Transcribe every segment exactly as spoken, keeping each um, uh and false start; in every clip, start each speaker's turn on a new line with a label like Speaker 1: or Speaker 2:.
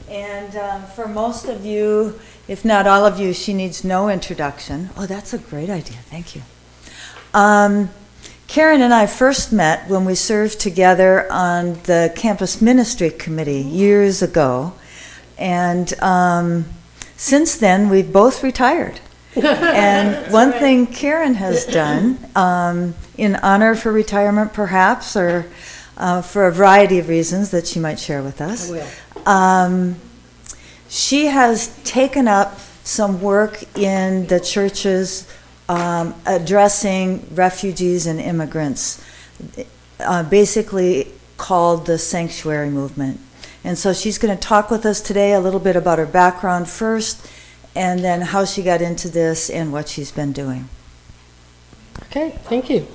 Speaker 1: And um, for most of you, if not all of you, she needs no introduction. Oh, that's a great idea. Thank you. Um, Karen and I first met when we served together on the campus ministry committee years ago. And um, since then, we've both retired. And one right. thing Karen has done, um, in honor of her retirement perhaps, or uh, for a variety of reasons that she might share with us,
Speaker 2: I will.
Speaker 1: Um, she has taken up some work in the churches um, addressing refugees and immigrants, uh, basically called the Sanctuary Movement. And so she's going to talk with us today a little bit about her background first, and then how she got into this and what she's been doing.
Speaker 2: Okay, thank you.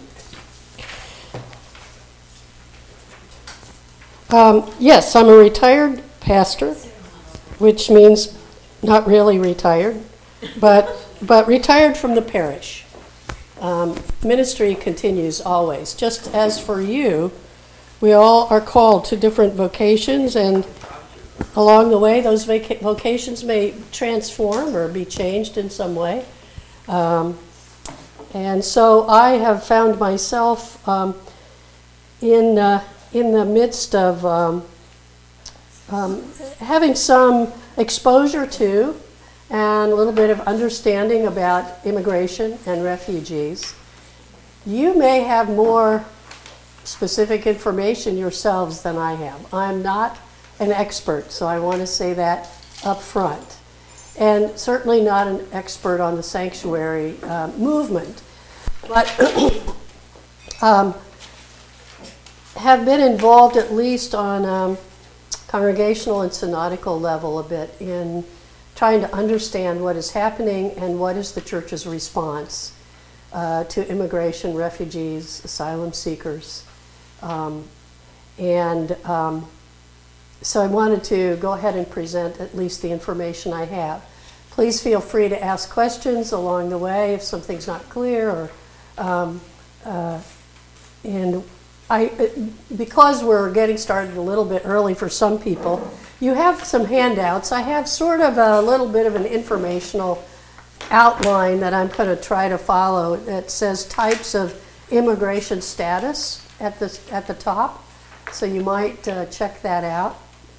Speaker 2: Um, yes, I'm a retired pastor, which means not really retired, but but retired from the parish. Um, ministry continues always. Just as for you, we all are called to different vocations, and along the way, those vaca- vocations may transform or be changed in some way. Um, and so I have found myself um, in uh, in the midst of um, um, having some exposure to and a little bit of understanding about immigration and refugees. You may have more specific information yourselves than I have. I'm not an expert, so I want to say that up front. And certainly not an expert on the sanctuary uh, movement, but um, have been involved at least on um, congregational and synodical level a bit in trying to understand what is happening and what is the church's response uh, to immigration, refugees, asylum seekers. Um, and um, so I wanted to go ahead and present at least the information I have. Please feel free to ask questions along the way if something's not clear, or um, uh, and I, because we're getting started a little bit early for some people, you have some handouts. I have sort of a little bit of an informational outline that I'm going to try to follow that says types of immigration status at the, at the top, so you might uh, check that out.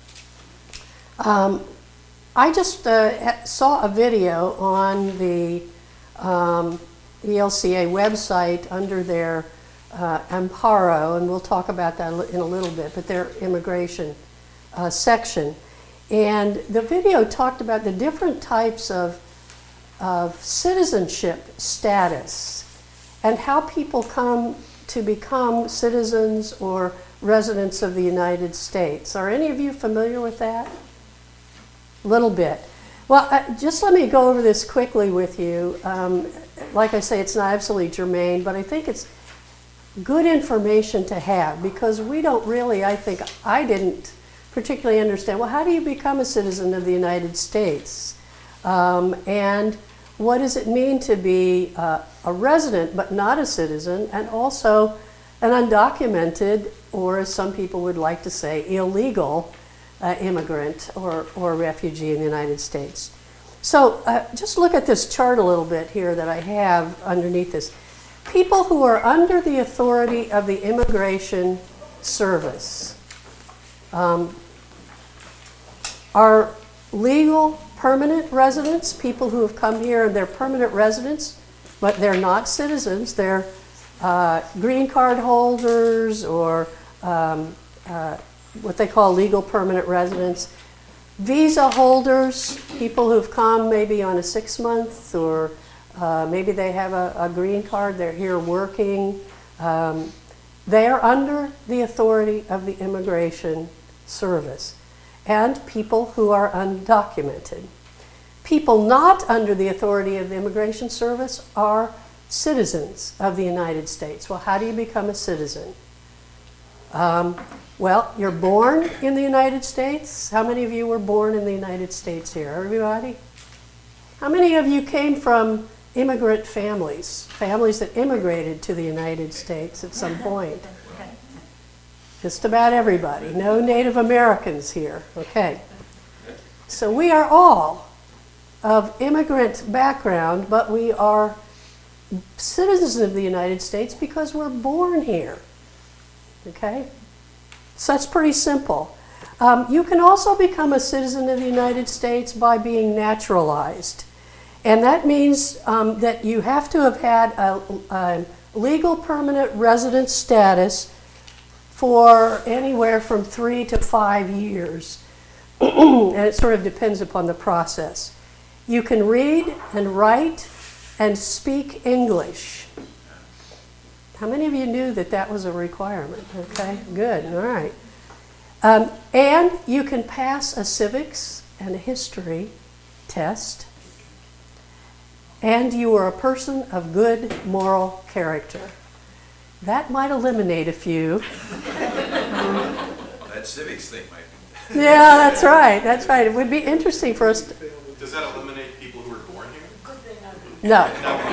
Speaker 2: Um, I just uh, saw a video on the um, E L C A website under their uh, Amparo, and we'll talk about that in a little bit, but their immigration uh, section. And the video talked about the different types of, of citizenship status and how people come to become citizens or residents of the United States. Are any of you familiar with that? A little bit. Well, uh, just let me go over this quickly with you. Um, like I say, it's not absolutely germane, but I think it's good information to have, because we don't really, I think, I didn't particularly understand, well, how do you become a citizen of the United States? Um, and what does it mean to be uh, a resident but not a citizen, and also an undocumented, or as some people would like to say, illegal uh, immigrant or, or refugee in the United States? So uh, just look at this chart a little bit here that I have underneath this. People who are under the authority of the Immigration Service um, are legal permanent residents, people who have come here and they're permanent residents, but they're not citizens. They're uh, green card holders, or um, uh, what they call legal permanent residents. Visa holders, people who've come maybe on a six month, or uh, maybe they have a, a green card, they're here working. Um, they are under the authority of the Immigration Service. And people who are undocumented. People not under the authority of the Immigration Service are citizens of the United States. Well, how do you become a citizen? Um, well, you're born in the United States. How many of you were born in the United States here? Everybody? How many of you came from immigrant families, families that immigrated to the United States at some point? Just about everybody. No Native Americans here. Okay. So we are all of immigrant background, but we are citizens of the United States because we're born here. Okay? So that's pretty simple. Um, you can also become a citizen of the United States by being naturalized. And that means um, that you have to have had a, a legal permanent resident status for anywhere from three to five years. And it sort of depends upon the process. You can read and write and speak English. How many of you knew that that was a requirement? Okay, good, all right. Um, and you can pass a civics and a history test. And you are a person of good moral character. That might eliminate a few.
Speaker 3: That civics thing might be.
Speaker 2: Yeah, that's right, that's right. It would be interesting for us to...
Speaker 3: Does that eliminate people who were born here?
Speaker 2: No.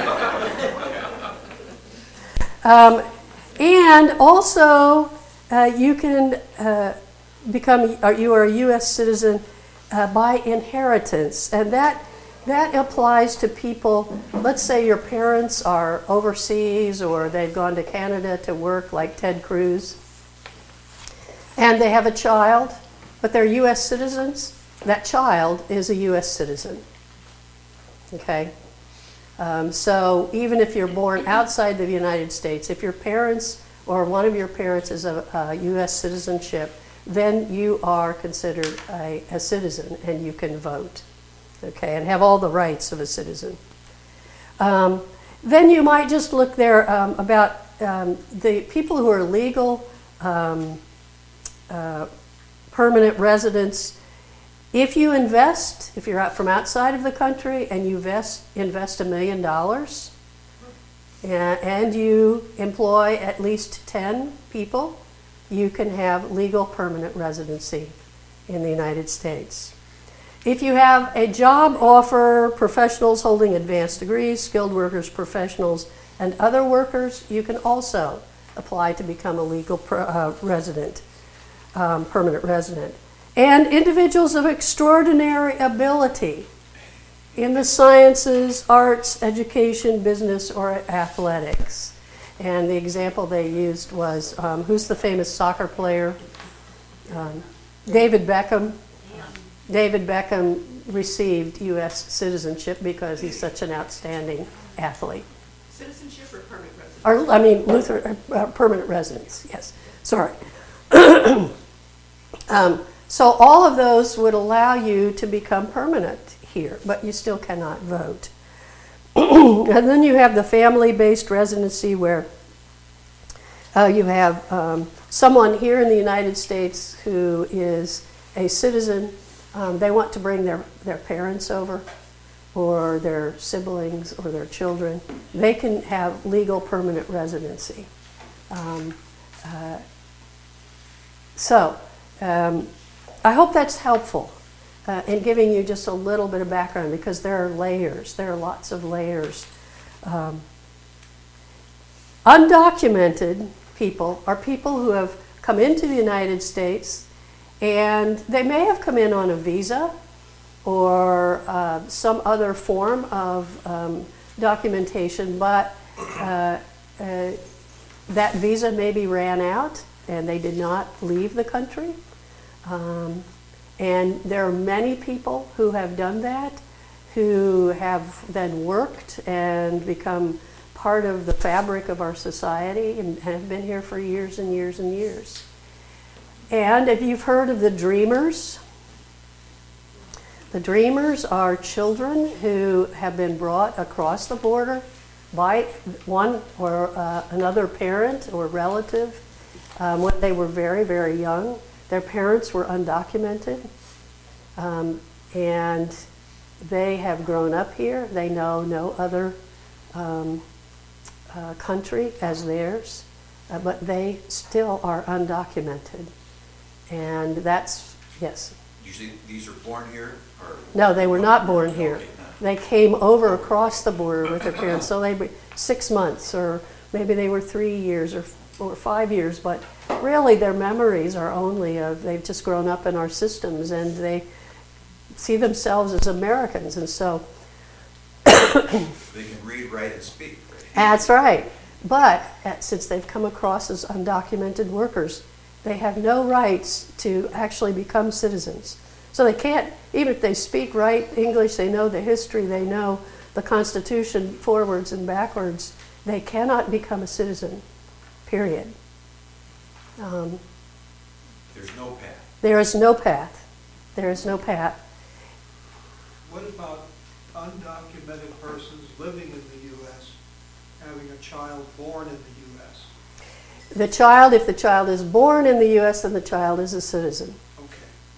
Speaker 2: Um, and also, uh, you can uh, become, or you are a U S citizen uh, by inheritance. And that, that applies to people, let's say your parents are overseas or they've gone to Canada to work like Ted Cruz. And they have a child, but they're U S citizens. That child is a U S citizen. Okay? Um, so even if you're born outside the United States, if your parents or one of your parents is a, a U S citizenship, then you are considered a, a citizen and you can vote, okay, and have all the rights of a citizen. Um, then you might just look there um, about um, the people who are legal um, uh, permanent residents. If you invest, if you're out from outside of the country and you invest, invest a million dollars and, and you employ at least ten people, you can have legal permanent residency in the United States. If you have a job offer, professionals holding advanced degrees, skilled workers, professionals, and other workers, you can also apply to become a legal per, uh, resident, um, permanent resident. And individuals of extraordinary ability in the sciences, arts, education, business, or athletics. And the example they used was, um, who's the famous soccer player? Um, David Beckham. David Beckham received U S citizenship because he's such an outstanding athlete.
Speaker 4: Citizenship or permanent residence?
Speaker 2: Or, I mean, Luther, uh, permanent residence, yes. Sorry. um, So all of those would allow you to become permanent here, but you still cannot vote. And then you have the family-based residency where uh, you have um, someone here in the United States who is a citizen. Um, they want to bring their, their parents over or their siblings or their children. They can have legal permanent residency. Um, uh, so, um, I hope that's helpful uh, in giving you just a little bit of background because there are layers, there are lots of layers. Um, undocumented people are people who have come into the United States and they may have come in on a visa or uh, some other form of um, documentation, but uh, uh, that visa maybe ran out and they did not leave the country. Um, and there are many people who have done that, who have then worked and become part of the fabric of our society and have been here for years and years and years. And if you've heard of the Dreamers, the Dreamers are children who have been brought across the border by one or uh, another parent or relative um, when they were very, very young. Their parents were undocumented, um, and they have grown up here. They know no other um, uh, country as theirs, uh, but they still are undocumented. And that's, yes?
Speaker 3: You see, these are born here? Or?
Speaker 2: No, they were not born here.
Speaker 3: Okay, no.
Speaker 2: They came over across the border with their parents, so they were six months, or maybe they were three years or, or five years, but really their memories are only of, they've just grown up in our systems and they see themselves as Americans. And so
Speaker 3: They can read, write, and speak, right?
Speaker 2: that's right. But uh, since they've come across as undocumented workers, they have no rights to actually become citizens. So they can't, even if they speak right English, they know the history, they know the Constitution forwards and backwards, they cannot become a citizen, period. Um,
Speaker 3: There's no path.
Speaker 2: there is no path. There is no path.
Speaker 5: What about undocumented persons living in the U S having a child born in the U S?
Speaker 2: The child, if the child is born in the U S, then the child is a citizen.
Speaker 5: Okay.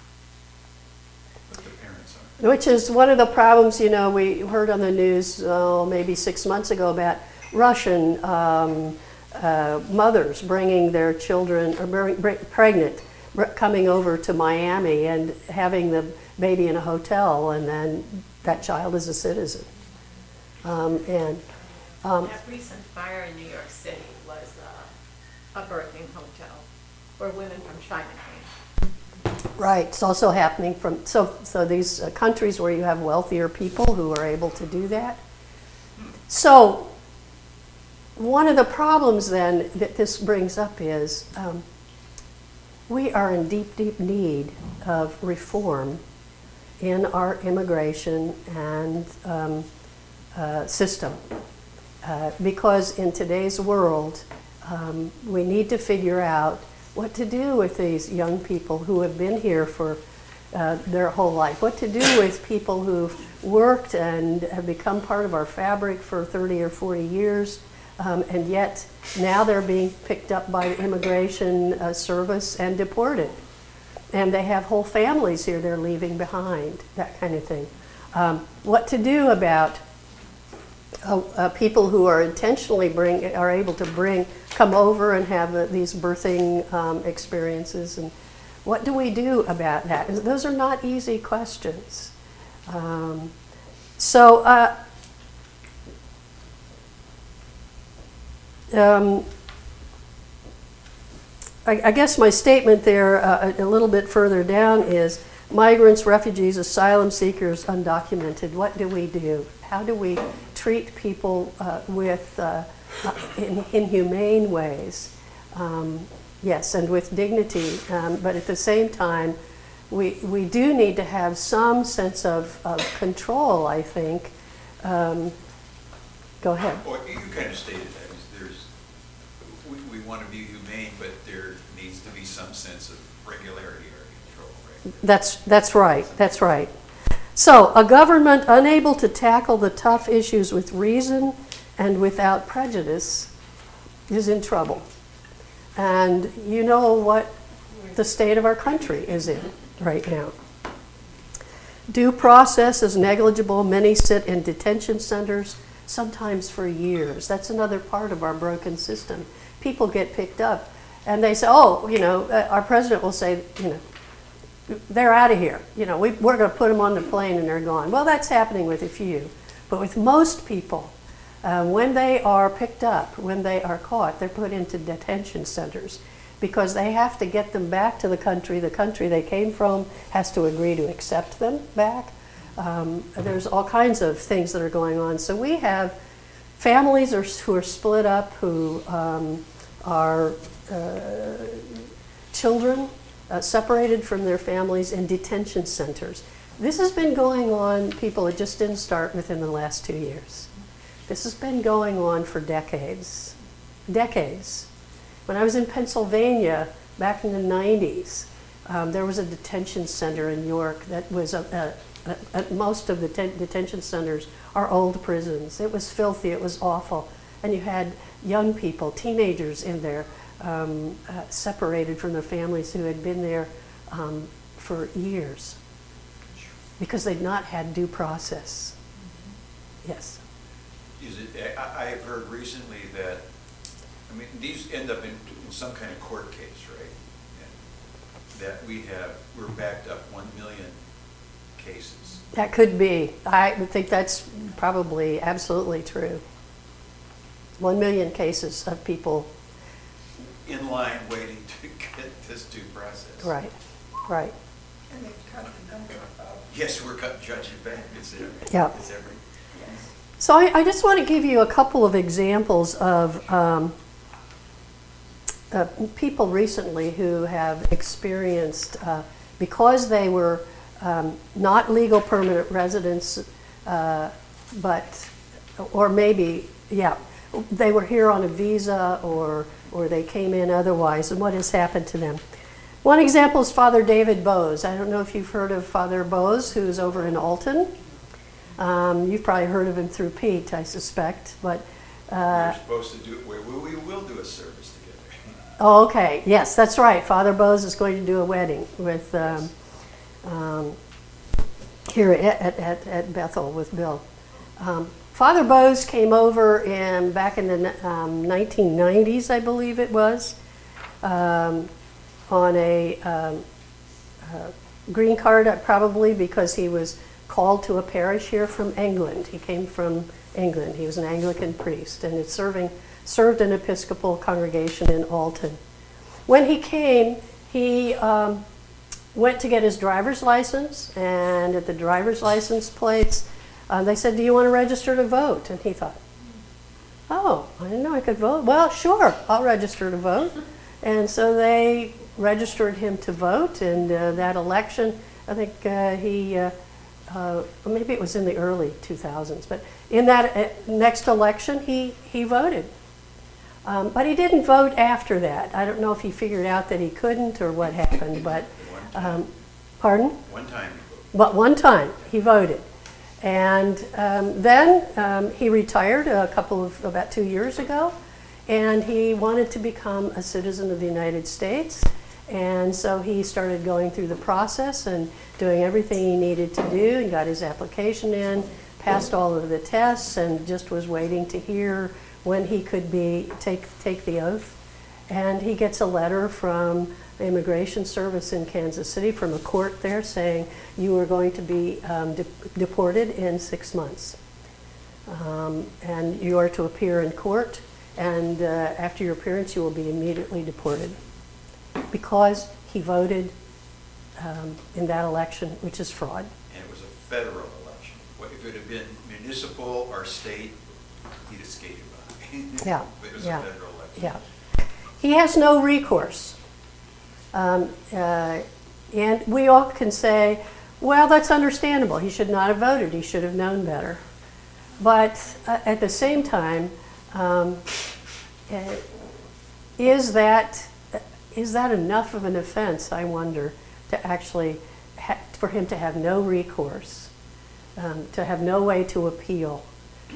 Speaker 3: But the parents aren't.
Speaker 2: Which is one of the problems, you know, we heard on the news, oh, maybe six months ago about Russian um, uh, mothers bringing their children, or bring, bring, pregnant, br- coming over to Miami and having the baby in a hotel, and then that child is a citizen. Um, and um,
Speaker 4: That recent fire in New York City was uh, a birthing hotel where women from China came.
Speaker 2: Right, it's also happening from, so, so these uh, countries where you have wealthier people who are able to do that. So, one of the problems then that this brings up is um, we are in deep, deep need of reform in our immigration and um, uh, system. Uh, because in today's world, um, we need to figure out what to do with these young people who have been here for uh, their whole life, what to do with people who've worked and have become part of our fabric for thirty or forty years, um, and yet now they're being picked up by the Immigration uh, Service and deported. And they have whole families here they're leaving behind, that kind of thing. Um, what to do about uh, uh, people who are intentionally bring, are able to bring, come over and have uh, these birthing um, experiences, and what do we do about that? Those are not easy questions. Um, so, uh, um, I, I guess my statement there uh, a, a little bit further down is migrants, refugees, asylum seekers, undocumented. What do we do? How do we treat people uh, with uh, uh, in inhumane ways? Um, yes, and with dignity, um, but at the same time, we we do need to have some sense of, of control, I think. Um, go ahead.
Speaker 3: Well, you kind of stated that. There's, we, we want to be humane, but there needs to be some sense of regularity or control, right?
Speaker 2: That's, that's right, that's right. So, a government unable to tackle the tough issues with reason and without prejudice is in trouble. And you know what the state of our country is in right now. Due process is negligible. Many sit in detention centers, sometimes for years. That's another part of our broken system. People get picked up and they say, oh, you know, uh, our president will say, you know, they're out of here. You know, we, we're going to put them on the plane and they're gone. Well, that's happening with a few. But with most people, uh, when they are picked up, when they are caught, they're put into detention centers because they have to get them back to the country. The country they came from has to agree to accept them back. Um, there's all kinds of things that are going on. So we have families are, who are split up, who um, are uh, children uh, separated from their families in detention centers. This has been going on, people, it just didn't start within the last two years. This has been going on for decades, decades. When I was in Pennsylvania back in the nineties, um, there was a detention center in York that was a, a, a, a most of the ten- detention centers are old prisons. It was filthy, it was awful. And you had young people, teenagers in there, um, uh, separated from their families who had been there um, for years because they'd not had due process. Yes.
Speaker 3: Is it, I, I have heard recently that, I mean, these end up in, in some kind of court case, right? And that we have, we're backed up one million cases.
Speaker 2: That could be. I would think that's probably absolutely true. One million cases of people.
Speaker 3: In line waiting to get this due process.
Speaker 2: Right, right.
Speaker 6: And they've cut the number of
Speaker 3: Yes, we're cut, judging back, it's every,
Speaker 2: Yeah.
Speaker 3: it's every.
Speaker 2: So I, I just want to give you a couple of examples of um, uh, people recently who have experienced, uh, because they were um, not legal permanent residents, uh, but, or maybe, yeah, they were here on a visa or, or they came in otherwise, and what has happened to them. One example is Father David Bowes. I don't know if you've heard of Father Bowes, who's over in Alton. Um, you've probably heard of him through Pete, I suspect, but... Uh,
Speaker 3: We're supposed to do, we, we will do a service together.
Speaker 2: oh, okay, yes, that's right. Father Bowes is going to do a wedding with, um, um, here at, at, at, at Bethel with Bill. Um, Father Bowes came over in, back in the um, nineteen nineties, I believe it was, um, on a um, uh, green card, uh, probably because he was called to a parish here from England. He came from England. He was an Anglican priest and had serving, served an Episcopal congregation in Alton. When he came, he um, went to get his driver's license, and at the driver's license plates, uh, they said, "Do you want to register to vote?" And he thought, "Oh, I didn't know I could vote. Well, sure, I'll register to vote." And so they registered him to vote, and uh, that election, I think uh, he, uh, uh, maybe it was in the early two thousands, but in that uh, next election, he, he voted. Um, but he didn't vote after that. I don't know if he figured out that he couldn't or what happened, but, um, pardon?
Speaker 3: One time you voted.
Speaker 2: But one time he voted. And um, then um, he retired a couple of, about two years ago, and he wanted to become a citizen of the United States. And so he started going through the process and doing everything he needed to do, and got his application in, passed all of the tests, and just was waiting to hear when he could be take take the oath. And he gets a letter from the Immigration Service in Kansas City, from a court there, saying you are going to be um, de deported in six months. Um, and you are to appear in court, and uh, after your appearance you will be immediately deported, because he voted um, in that election, which is fraud.
Speaker 3: And it was a federal election. What if it had been municipal or state, he'd have skated by.
Speaker 2: Yeah,
Speaker 3: But it was
Speaker 2: yeah,
Speaker 3: a federal election.
Speaker 2: yeah. He has no recourse. Um, uh, and we all can say, well, that's understandable. He should not have voted. He should have known better. But uh, at the same time, um, uh, is that is that enough of an offense, I wonder, to actually ha for him to have no recourse, um, to have no way to appeal?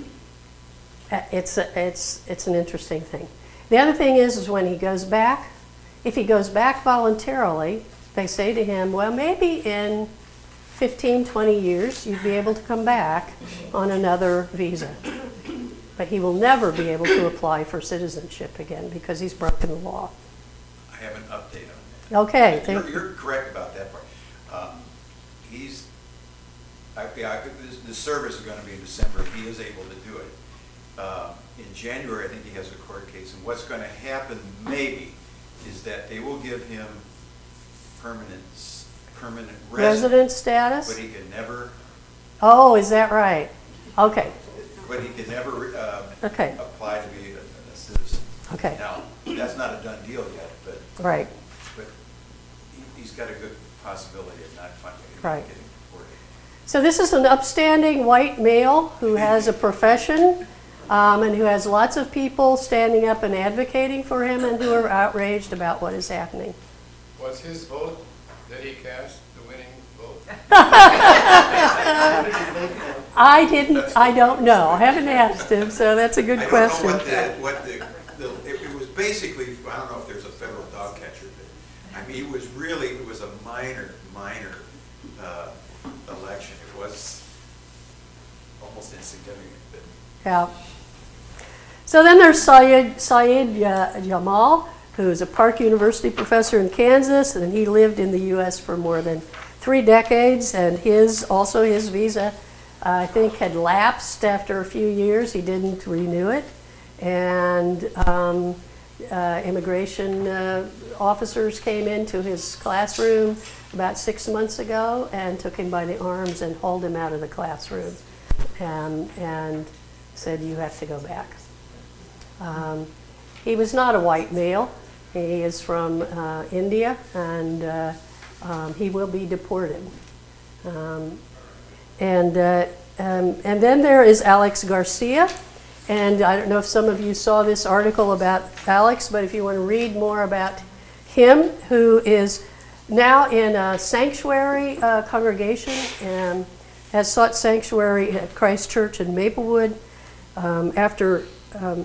Speaker 2: Uh, It's a, it's it's an interesting thing. The other thing is, is when he goes back, if he goes back voluntarily, they say to him, well, maybe in fifteen, twenty years, you'd be able to come back on another visa. But he will never be able to apply for citizenship again because he's broken the law.
Speaker 3: I have an update on that.
Speaker 2: Okay,
Speaker 3: You're,
Speaker 2: thank
Speaker 3: you're correct about that part. Um, he's, I, yeah, I, this, the service is going to be in December. He is able to do it. Um, in January, I think he has a court case, and what's going to happen, maybe, is that they will give him permanent, permanent resident,
Speaker 2: Resident status?
Speaker 3: but he can never,
Speaker 2: Oh, is that right? Okay,
Speaker 3: but he can never um,
Speaker 2: Okay.
Speaker 3: apply to be a, a citizen.
Speaker 2: okay,
Speaker 3: Now, that's not a done deal yet, but
Speaker 2: right.
Speaker 3: but he, he's got a good possibility of not finding,
Speaker 2: Right.
Speaker 3: getting deported.
Speaker 2: So this is an upstanding white male who has a profession um, and who has lots of people standing up and advocating for him and who are outraged about what is happening.
Speaker 6: Was his vote that he cast the winning vote?
Speaker 2: I didn't, I don't know. I haven't asked him, so that's a good
Speaker 3: I don't
Speaker 2: question.
Speaker 3: know what the, what the, the it, it was basically, I don't know if there's a federal dog catcher, but, I mean, it was really, it was a minor, minor, uh, election. It was almost insignificant, but.
Speaker 2: Yeah. So then there's Syed, Syed uh, Jamal, who is a Park University professor in Kansas, and he lived in the U S for more than three decades, and his, also his visa, uh, I think, had lapsed after a few years. He didn't renew it, and um, uh, immigration uh, officers came into his classroom about six months ago and took him by the arms and hauled him out of the classroom and, and said, you have to go back. Um, he was not a white male. He is from uh, India, and uh, um, he will be deported. Um, and, uh, um, and then there is Alex Garcia. And I don't know if some of you saw this article about Alex, but if you want to read more about him, who is now in a sanctuary uh, congregation and has sought sanctuary at Christ Church in Maplewood um, after um,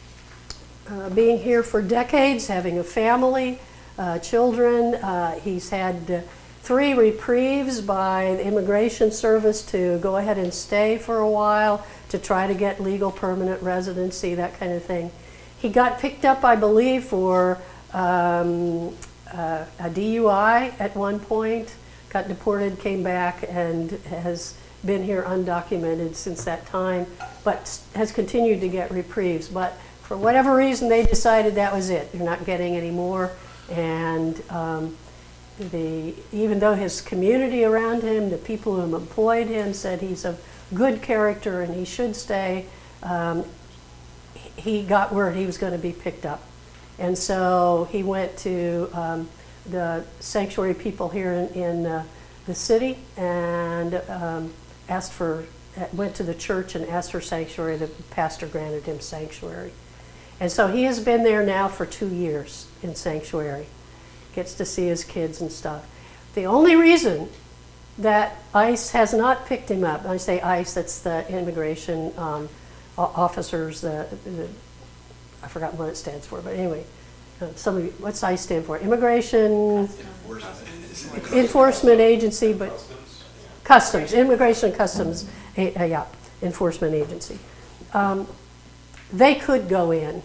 Speaker 2: uh, being here for decades, having a family, uh, children. Uh, he's had uh, three reprieves by the Immigration Service to go ahead and stay for a while, to try to get legal permanent residency, that kind of thing. He got picked up, I believe, for um, uh, a D U I at one point, got deported, came back, and has been here undocumented since that time, but has continued to get reprieves. But for whatever reason, they decided that was it. They're not getting any more. And um, the, even though his community around him, the people who employed him, said he's a good character and he should stay, um, he got word he was going to be picked up. And so he went to um, the sanctuary people here in, in uh, the city and um, asked for, went to the church and asked for sanctuary. The pastor granted him sanctuary. And so he has been there now for two years in sanctuary. Gets to see his kids and stuff. The only reason that ICE has not picked him up, I say ICE, that's the immigration um, officers, uh, the, I forgot what it stands for, but anyway, uh, some of you, what's ICE stand for? Immigration
Speaker 3: Enforcement.
Speaker 2: Enforcement Agency, but Customs, Immigration and Customs, uh, yeah, Enforcement Agency. Um, they could go in.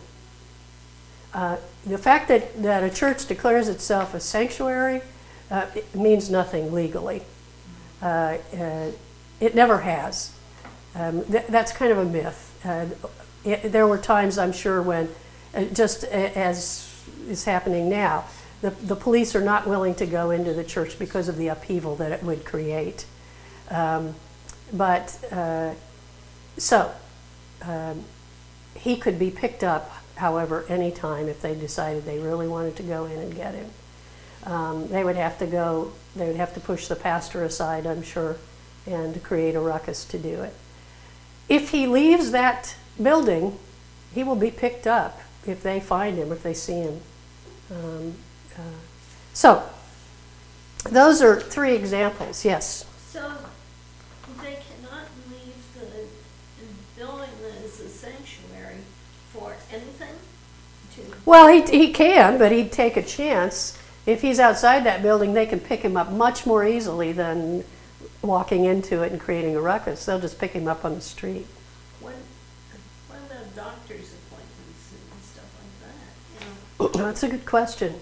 Speaker 2: Uh, the fact that, that a church declares itself a sanctuary uh, it means nothing legally. Uh, uh, it never has. Um, th that's kind of a myth. Uh, it, there were times, I'm sure, when, uh, just a, as is happening now, the, the police are not willing to go into the church because of the upheaval that it would create. Um, but, uh, so, um, he could be picked up, however, anytime if they decided they really wanted to go in and get him. Um, they would have to go, they would have to push the pastor aside, I'm sure, and create a ruckus to do it. If he leaves that building, he will be picked up if they find him, if they see him. Um, uh, so, those are three examples, yes.
Speaker 7: So they cannot leave the building that is a sanctuary for anything? To
Speaker 2: Well, he, he can, but he'd take a chance. If he's outside that building, they can pick him up much more easily than walking into it and creating a ruckus. They'll just pick him up on the street.
Speaker 7: What, what about doctor's appointments and stuff like that? You know?
Speaker 2: That's a good question.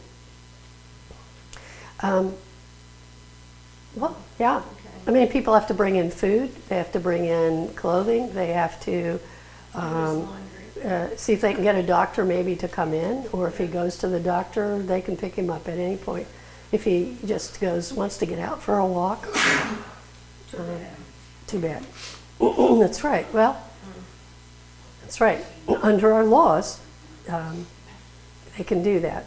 Speaker 2: Um, well, yeah.
Speaker 7: Okay.
Speaker 2: I mean, people have to bring in food. They have to bring in clothing. They have to um,
Speaker 7: laundry.
Speaker 2: uh, see if they can get a doctor maybe to come in, or if he goes to the doctor, they can pick him up at any point. If he just goes, wants to get out for a walk,
Speaker 7: Too
Speaker 2: uh,
Speaker 7: bad.
Speaker 2: too bad. That's right. Well, that's right. Under our laws, um, they can do that.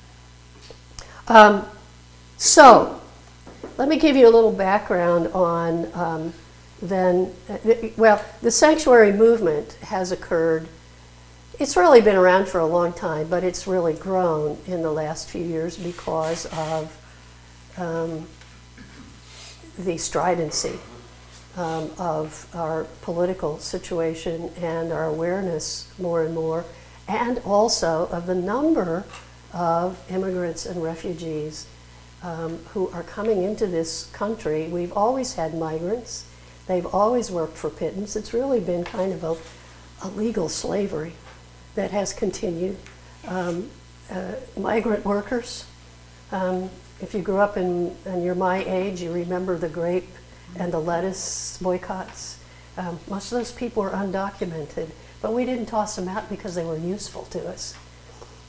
Speaker 2: Um, so, let me give you a little background on um, then, uh, well, the sanctuary movement has occurred. It's really been around for a long time, but it's really grown in the last few years because of um, the stridency um, of our political situation and our awareness more and more, and also of the number of immigrants and refugees um, who are coming into this country. We've always had migrants. They've always worked for pittance. It's really been kind of a, a legal slavery that has continued. Um, uh, migrant workers, um, if you grew up in, and you're my age, you remember the grape and the lettuce boycotts. Um, most of those people were undocumented, but we didn't toss them out because they were useful to us.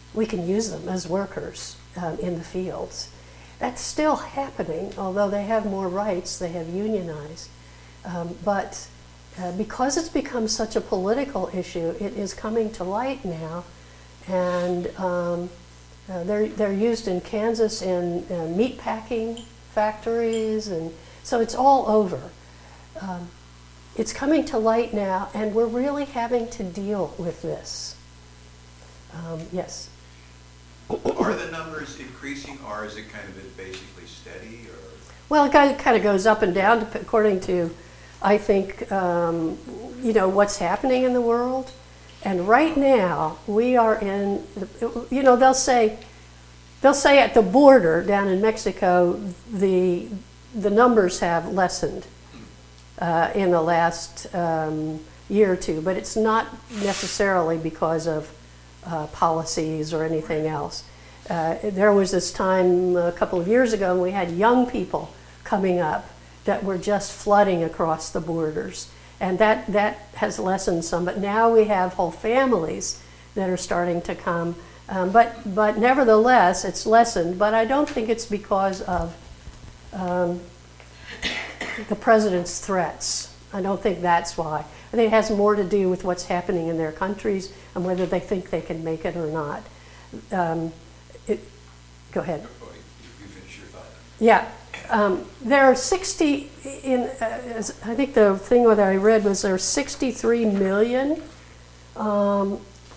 Speaker 2: we can use them as workers um, in the fields. That's still happening, although they have more rights, they have unionized. Um, but uh, because it's become such a political issue, it is coming to light now, and um, uh, they're, they're used in Kansas in uh, meat packing factories, and so it's all over. Um, it's coming to light now, and we're really having to deal with this. Um, yes?
Speaker 3: Are the numbers increasing, or is it kind of basically steady, or?
Speaker 2: Well, it kind of goes up and down according to, I think, um, you know, what's happening in the world. And right now, we are in, you know, they'll say, they'll say at the border down in Mexico, the, the numbers have lessened uh, in the last um, year or two, but it's not necessarily because of uh, policies or anything else. Uh, there was this time a couple of years ago when we had young people coming up that were just flooding across the borders. And that, that has lessened some, but now we have whole families that are starting to come. Um, but, but nevertheless, it's lessened, but I don't think it's because of um, the president's threats. I don't think that's why. I think it has more to do with what's happening in their countries and whether they think they can make it or not. Um, it, go ahead.
Speaker 3: Oh, you finish your thought.
Speaker 2: Yeah. Um, there are sixty, in, uh, I think the thing that I read was there are sixty-three million, um,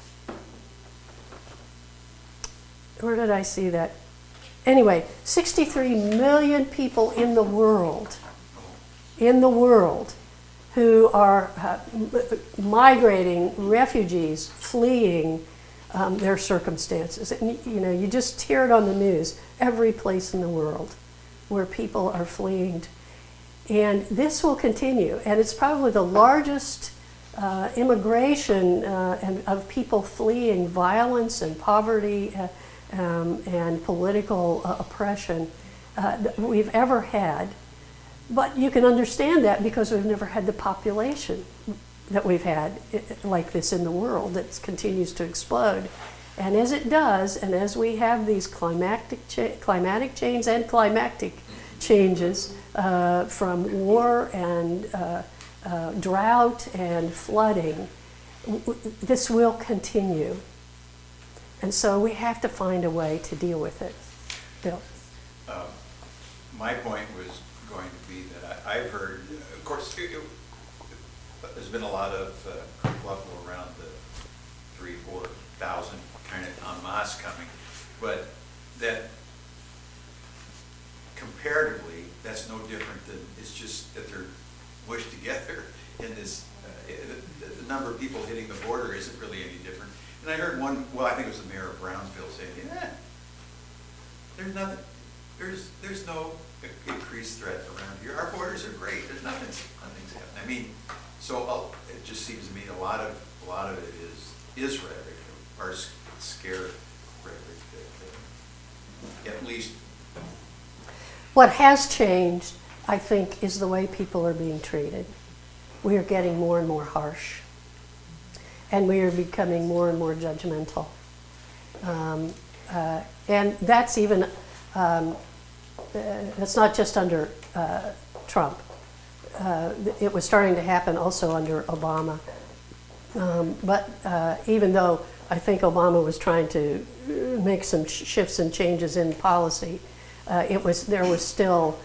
Speaker 2: where did I see that? Anyway, sixty-three million people in the world, in the world, who are uh, migrating, refugees, fleeing um, their circumstances. And, you know, you just hear it on the news, every place in the world where people are fleeing. And this will continue, and it's probably the largest uh, immigration uh, and of people fleeing violence and poverty uh, um, and political uh, oppression uh, that we've ever had. But you can understand that because we've never had the population that we've had like this in the world that continues to explode. And as it does, and as we have these climatic, cha climatic changes and climactic changes uh, from war and uh, uh, drought and flooding, w this will continue. And so we have to find a way to deal with it. Bill?
Speaker 3: Um, my point was going to be that I, I've heard, of course, it, it, there's been a lot of uh, kerfluffle around the three, four thousand kind of en masse coming, but that comparatively, that's no different than, it's just that they're mushed together in this, uh, the, the number of people hitting the border isn't really any different. And I heard one, well, I think it was the mayor of Brownsville saying, yeah, there's nothing, there's, there's no increased threat around here. Our borders are great, there's nothing, nothing's happening. I mean, so uh, it just seems to me a lot of, a lot of it is, is rhetoric, or scare rhetoric that, uh, at least.
Speaker 2: What has changed, I think, is the way people are being treated. We are getting more and more harsh, and we are becoming more and more judgmental. Um, uh, and that's even, um, uh, that's not just under uh, Trump. Uh, it was starting to happen also under Obama. Um, but uh, even though I think Obama was trying to make some sh shifts and changes in policy, uh, it was, there was still,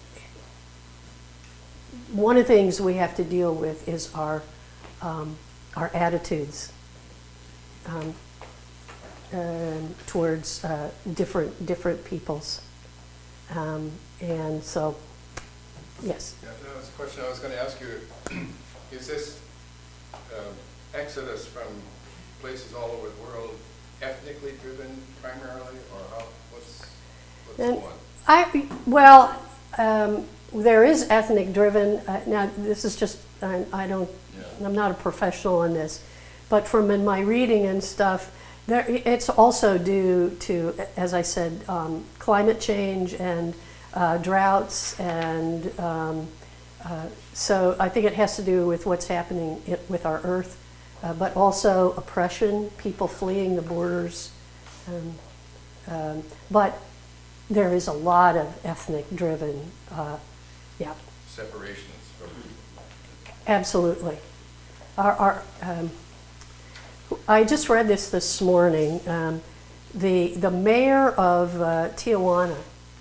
Speaker 2: one of the things we have to deal with is our, um, our attitudes um, um, towards uh, different, different peoples. Um, and so, yes.
Speaker 6: Yeah, that was a question I was going to ask you. Is this um, exodus from places all over the world ethnically driven primarily, or how, what's, what's
Speaker 2: And
Speaker 6: going on?
Speaker 2: I, well, um, there is ethnic driven. Uh, now, this is just, I, I don't,
Speaker 6: Yeah.
Speaker 2: I'm not a professional in this, but from in my reading and stuff, there, it's also due to, as I said, um, climate change and uh, droughts, and um, uh, so I think it has to do with what's happening it, with our earth, uh, but also oppression, people fleeing the borders, Um, um, but there is a lot of ethnic-driven, uh, yeah,
Speaker 6: Separations from,
Speaker 2: absolutely. Our, our, um, I just read this this morning. Um, the the mayor of uh, Tijuana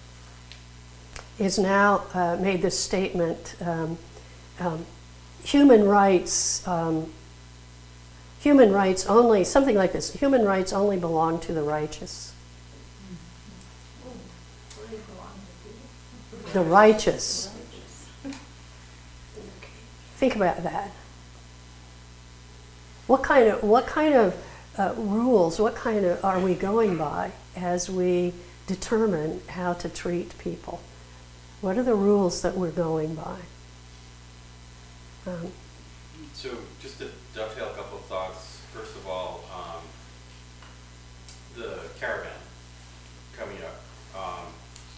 Speaker 2: is now uh, made this statement: um, um, human rights, um, human rights only, something like this. Human rights only belong to the righteous. The righteous. Think about that. What kind of what kind of uh, rules? What kind of are we going by as we determine how to treat people? What are the rules that we're going by? Um,
Speaker 8: So just to dovetail a couple of thoughts, first of all, um, the caravan coming up. Um,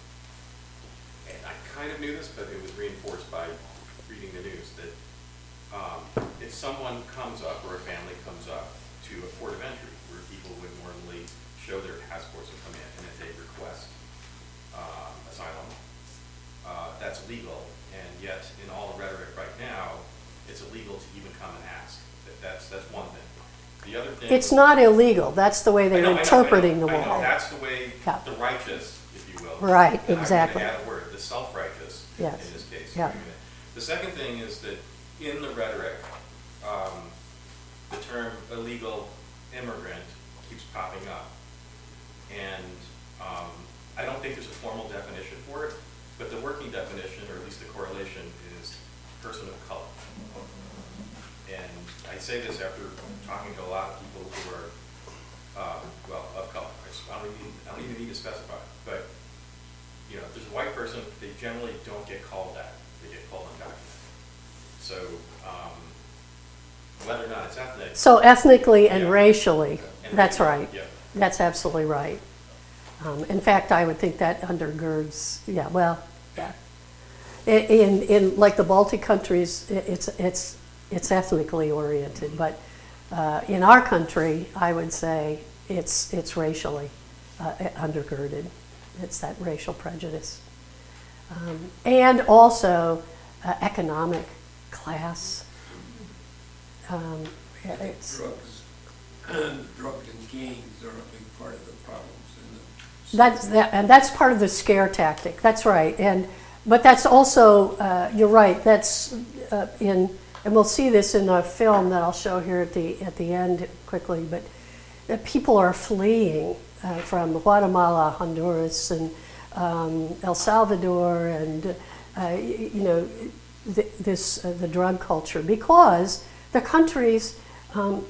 Speaker 8: and I kind of knew this, but it was reinforced by reading the news that um, if someone comes up or a family comes up to a port of entry where people would normally show their passports and come in, and if they request um, asylum, uh, that's legal. And yet, in all the rhetoric right now, it's illegal to even come and ask. That, that's that's one thing. The other thing.
Speaker 2: It's not illegal. That's the way
Speaker 8: I
Speaker 2: they're
Speaker 8: know, I know,
Speaker 2: interpreting
Speaker 8: I know,
Speaker 2: the
Speaker 8: I know.
Speaker 2: law.
Speaker 8: That's the way
Speaker 2: Yeah.
Speaker 8: the righteous, if you will.
Speaker 2: Right,
Speaker 8: and
Speaker 2: exactly.
Speaker 8: I'm going to add a word, the self-righteous in-
Speaker 2: Yes.
Speaker 8: in this case.
Speaker 2: Yeah.
Speaker 8: The second thing is that in the rhetoric, um, the term illegal immigrant keeps popping up. And um, I don't think there's a formal definition for it, but the working definition, or at least the correlation, is person of color. And I say this after talking to a lot of people who are, uh, well, of color. I just- I don't even, I don't even need to specify. But, you know, if there's a white person, they generally don't get called that. They get called undocumented. So, um, whether or not it's ethnic.
Speaker 2: So ethnically and
Speaker 8: Yeah.
Speaker 2: racially,
Speaker 8: And
Speaker 2: that's
Speaker 8: racially,
Speaker 2: right.
Speaker 8: yeah.
Speaker 2: That's absolutely right. Um, in fact, I would think that undergirds, yeah, well, yeah. I- In, in like the Baltic countries, i- it's, it's, it's ethnically oriented, but uh, in our country, I would say it's, it's racially uh, undergirded. It's that racial prejudice. Um, and also uh, economic class. Um, it's,
Speaker 9: Drugs, and drugs and gangs are a big part of the problems in the.
Speaker 2: That's that, and that's part of the scare tactic. That's right, and but that's also uh, you're right. That's uh, in, and we'll see this in the film that I'll show here at the at the end quickly. But uh, people are fleeing uh, from Guatemala, Honduras, and um, El Salvador, and uh, y- you know th- this uh, the drug culture, because the countries. Um,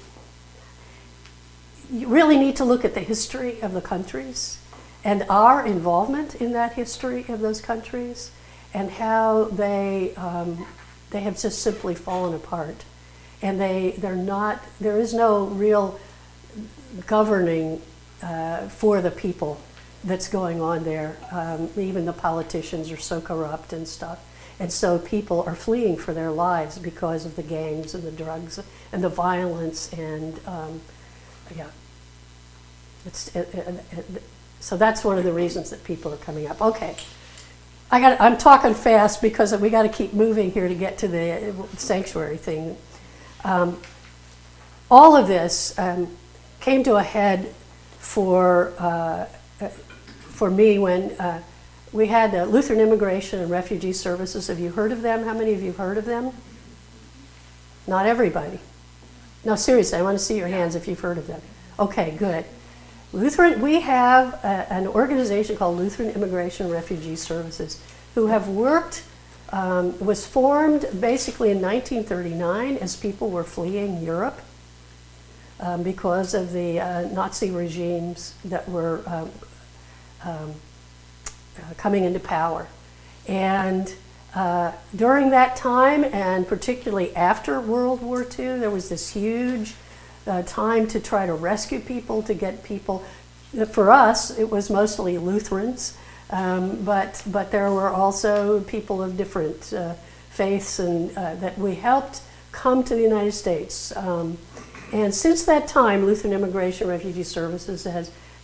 Speaker 2: you really need to look at the history of the countries and our involvement in that history of those countries, and how they um, they have just simply fallen apart, and they they're not there is no real governing uh, for the people that's going on there. Um, even the politicians are so corrupt and stuff, and so people are fleeing for their lives because of the gangs and the drugs and the violence and um, yeah. It's, it, it, it, so that's one of the reasons that people are coming up. Okay, I got. I'm talking fast because we got to keep moving here to get to the sanctuary thing. Um, all of this um, came to a head for uh, for me when uh, we had uh, Lutheran Immigration and Refugee Services. Have you heard of them? How many of you have heard of them? Not everybody. No, seriously, I want to see your hands if you've heard of them. Okay, good. Lutheran, we have a, an organization called Lutheran Immigration and Refugee Services, who have worked, um, was formed basically in nineteen thirty-nine as people were fleeing Europe um, because of the uh, Nazi regimes that were um, um, uh, coming into power. And uh, during that time, and particularly after World War Two, there was this huge Uh, time to try to rescue people, to get people. For us, it was mostly Lutherans, um, but but there were also people of different uh, faiths and uh, that we helped come to the United States. Um, and since that time, Lutheran Immigration and Refugee Services has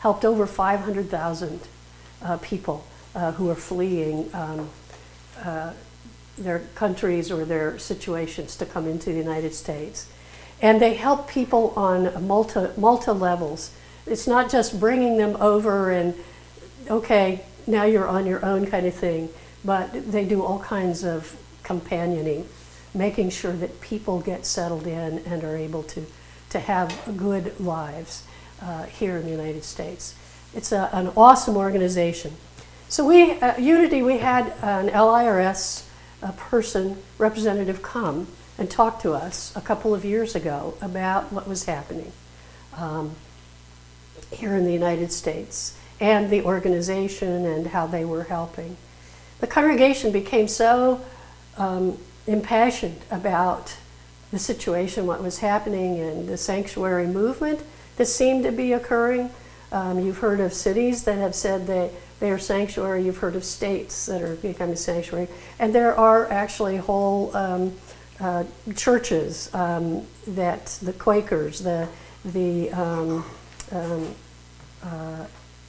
Speaker 2: helped over five hundred thousand uh, people uh, who are fleeing um, uh, their countries or their situations to come into the United States. And they help people on multi, multi levels. It's not just bringing them over and, okay, now you're on your own kind of thing, but they do all kinds of companioning, making sure that people get settled in and are able to, to have good lives uh, here in the United States. It's a, an awesome organization. So we, uh, Unity, we had an L I R S a person, representative, come and talk to us a couple of years ago about what was happening um, here in the United States and the organization and how they were helping. The congregation became so um, impassioned about the situation, what was happening, and the sanctuary movement that seemed to be occurring. Um, you've heard of cities that have said that they are sanctuary. You've heard of states that are becoming sanctuary. And there are actually whole um, uh, churches um, that the Quakers, the, the um, um, uh,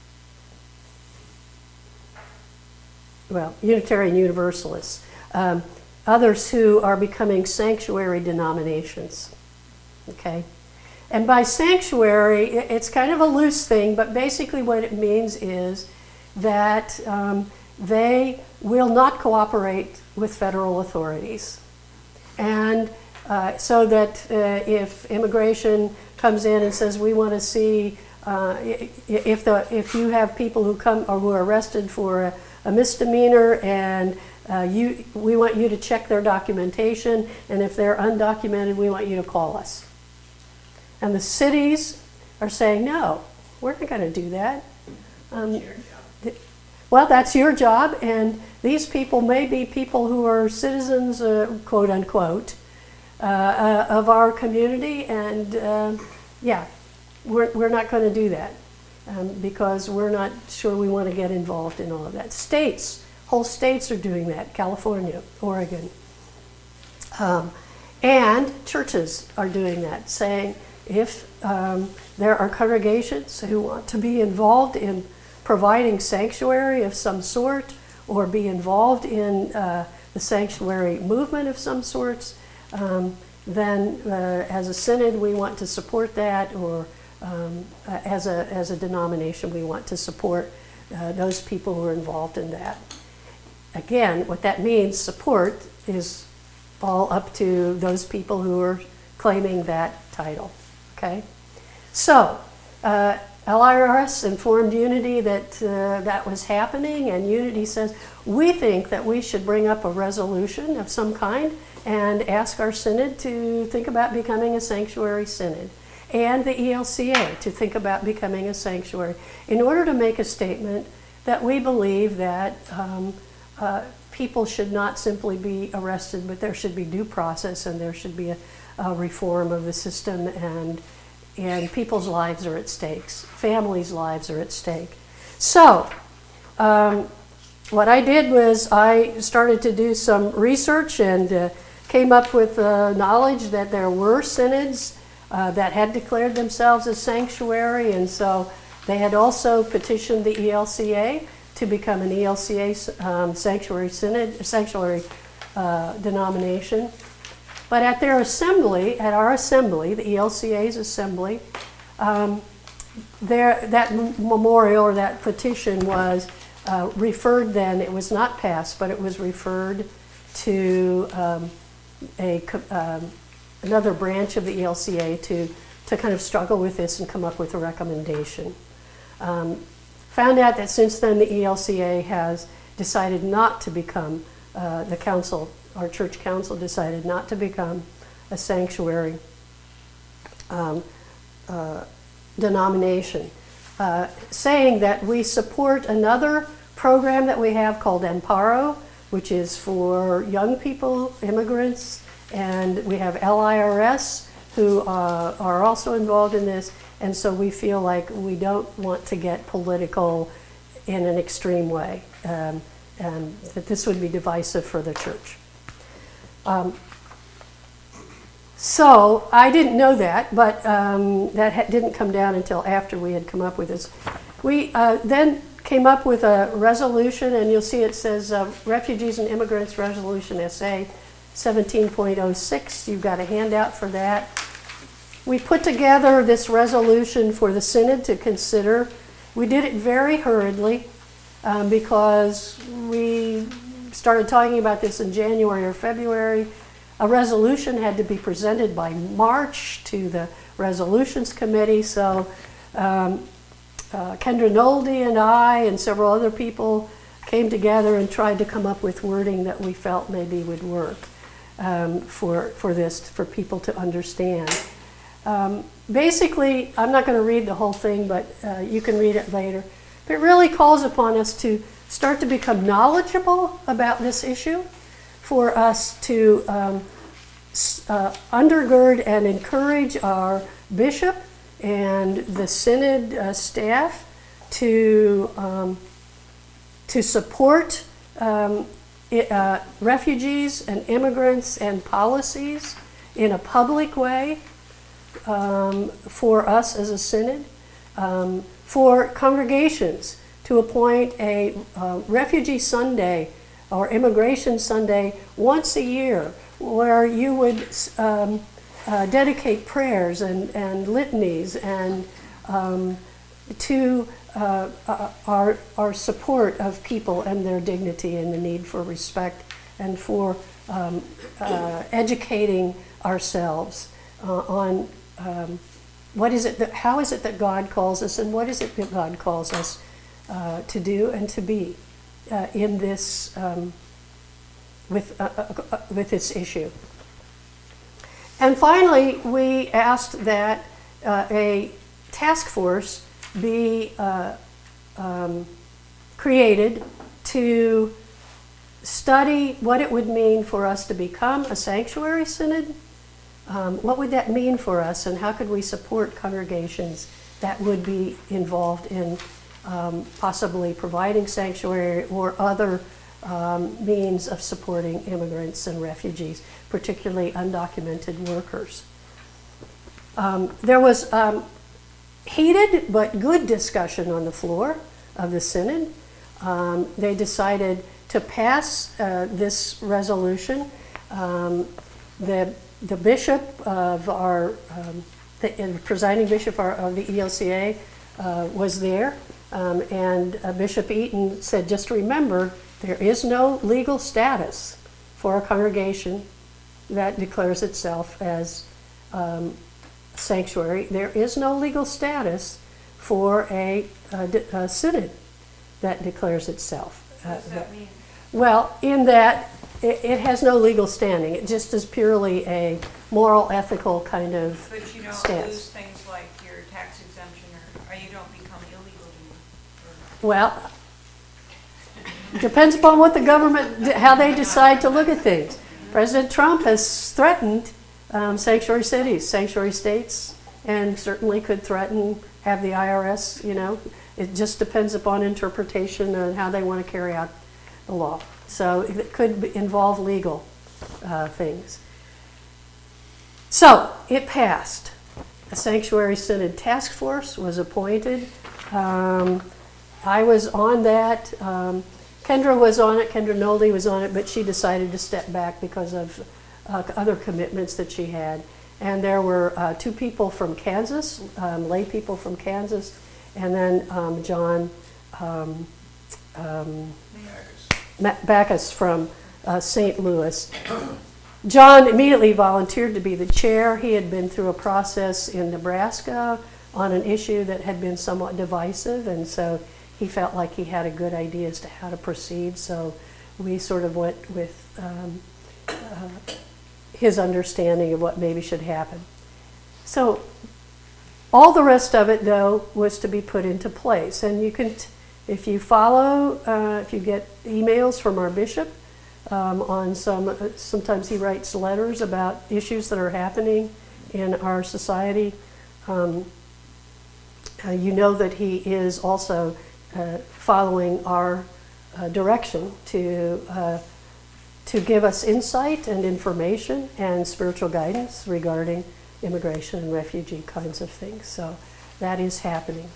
Speaker 2: well, Unitarian Universalists, um, others who are becoming sanctuary denominations, okay? And by sanctuary, it's kind of a loose thing, but basically what it means is that um, they will not cooperate with federal authorities. And uh, so that uh, if immigration comes in and says, we want to see, uh, if, the, if you have people who come or who are arrested for a, a misdemeanor and uh, you, we want you to check their documentation, and if they're undocumented, we want you to call us. And the cities are saying, no, we're not going to do that. Um, well, that's your job, and these people may be people who are citizens, uh, quote unquote, uh, uh, of our community, and uh, yeah, we're, we're not going to do that um, because we're not sure we want to get involved in all of that. States, whole states are doing that, California, Oregon. Um, and churches are doing that, saying if um, there are congregations who want to be involved in providing sanctuary of some sort or be involved in uh, the sanctuary movement of some sorts, um, then uh, as a synod we want to support that, or um, uh, as, a, as a denomination we want to support uh, those people who are involved in that. Again, what that means, support, is all up to those people who are claiming that title, okay? So, uh, L I R S informed Unity that uh, that was happening, and Unity says, we think that we should bring up a resolution of some kind and ask our synod to think about becoming a sanctuary synod, and the E L C A to think about becoming a sanctuary, in order to make a statement that we believe that um, uh, people should not simply be arrested, but there should be due process, and there should be a, a reform of the system, and and people's lives are at stake, families' lives are at stake. So, um, what I did was I started to do some research and uh, came up with uh, knowledge that there were synods uh, that had declared themselves as sanctuary, and so they had also petitioned the E L C A to become an E L C A um, sanctuary synod, sanctuary uh, denomination. But at their assembly, at our assembly, the E L C A's assembly, um, there, that memorial or that petition was uh, referred then, it was not passed, but it was referred to um, a, um, another branch of the E L C A to, to kind of struggle with this and come up with a recommendation. Um, found out that since then the E L C A has decided not to become uh, the council. Our church council decided not to become a sanctuary um, uh, denomination, uh, saying that we support another program that we have called Amparo, which is for young people, immigrants, and we have L I R S who uh, are also involved in this, and so we feel like we don't want to get political in an extreme way, um, and that this would be divisive for the church. Um, so I didn't know that, but um, that ha didn't come down until after we had come up with this. We uh, then came up with a resolution, and you'll see it says uh, Refugees and Immigrants Resolution S A seventeen point oh six. You've got a handout for that. We put together this resolution for the Synod to consider. We did it very hurriedly um, because we started talking about this in January or February. A resolution had to be presented by March to the Resolutions Committee, so um, uh, Kendra Nolde and I and several other people came together and tried to come up with wording that we felt maybe would work um, for, for this, for people to understand. Um, basically, I'm not going to read the whole thing, but uh, you can read it later. But it really calls upon us to start to become knowledgeable about this issue, for us to um, uh, undergird and encourage our bishop and the Synod uh, staff to, um, to support um, it, uh, refugees and immigrants and policies in a public way. Um, for us as a synod, um, for congregations to appoint a uh, Refugee Sunday or Immigration Sunday once a year, where you would um, uh, dedicate prayers and, and litanies and um, to uh, uh, our, our support of people and their dignity and the need for respect, and for um, uh, educating ourselves uh, on Um, what is it that, how is it that God calls us, and what is it that God calls us uh, to do and to be uh, in this um, with uh, uh, uh, with this issue. And finally, we asked that uh, a task force be uh, um, created to study what it would mean for us to become a sanctuary synod. Um, what would that mean for us, and how could we support congregations that would be involved in um, possibly providing sanctuary or other um, means of supporting immigrants and refugees, particularly undocumented workers. Um, there was um, heated but good discussion on the floor of the Synod. Um, they decided to pass uh, this resolution. Um, the The bishop of our, um, the, the presiding bishop of the E L C A uh, was there, um, and uh, Bishop Eaton said, just remember, there is no legal status for a congregation that declares itself as um, sanctuary. There is no legal status for a, a, a synod that declares itself.
Speaker 4: What does that mean?
Speaker 2: Well, in that it, it has no legal standing. It just is purely a moral, ethical kind of
Speaker 10: But you don't
Speaker 2: stance.
Speaker 10: lose things like your tax exemption, or, or you don't become illegal. Or,
Speaker 2: Well, depends upon what the government, how they decide to look at things. President Trump has threatened um, sanctuary cities, sanctuary states, and certainly could threaten, have the I R S, you know. It just depends upon interpretation and how they want to carry out the law. So it could involve legal uh, things. So it passed. A Sanctuary Synod Task Force was appointed. Um, I was on that. Um, Kendra was on it. Kendra Nolde was on it, but she decided to step back because of uh, other commitments that she had. And there were uh, two people from Kansas, um, lay people from Kansas, and then um, John um, um, Backus from uh, Saint Louis. John immediately volunteered to be the chair. He had been through a process in Nebraska on an issue that had been somewhat divisive, and so he felt like he had a good idea as to how to proceed. So we sort of went with um, uh, his understanding of what maybe should happen. So all the rest of it, though, was to be put into place. And you can, t- if you follow, uh, if you get emails from our bishop, Um, on some, uh, sometimes he writes letters about issues that are happening in our society. Um, uh, you know that he is also uh, following our uh, direction to uh, to give us insight and information and spiritual guidance regarding immigration and refugee kinds of things. So that is happening.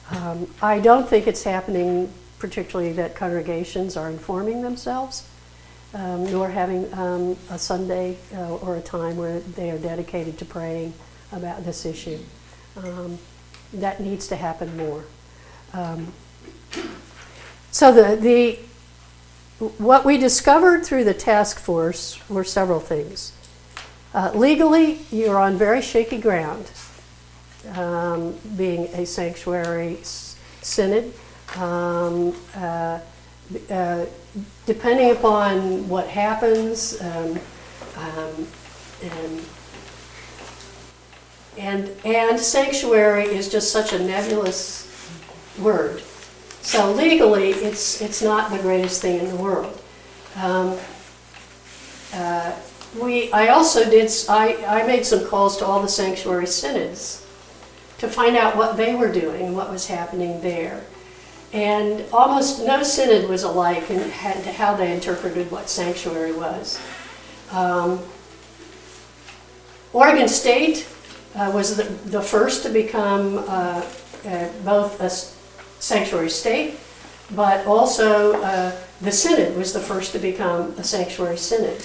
Speaker 2: Um, I don't think it's happening particularly that congregations are informing themselves, um, nor having um, a Sunday uh, or a time where they are dedicated to praying about this issue. Um, that needs to happen more. Um, so the, the what we discovered through the task force were several things. Uh, legally, you're on very shaky ground, um, being a sanctuary s- synod. Um, uh, uh, depending upon what happens, um, um, and, and and sanctuary is just such a nebulous word. So legally, it's it's not the greatest thing in the world. Um, uh, we I also did I, I made some calls to all the sanctuary synods to find out what they were doing, what was happening there. And almost no synod was alike in how they interpreted what sanctuary was. Um, Oregon State uh, was the, the first to become uh, uh, both a sanctuary state, but also uh, the synod was the first to become a sanctuary synod.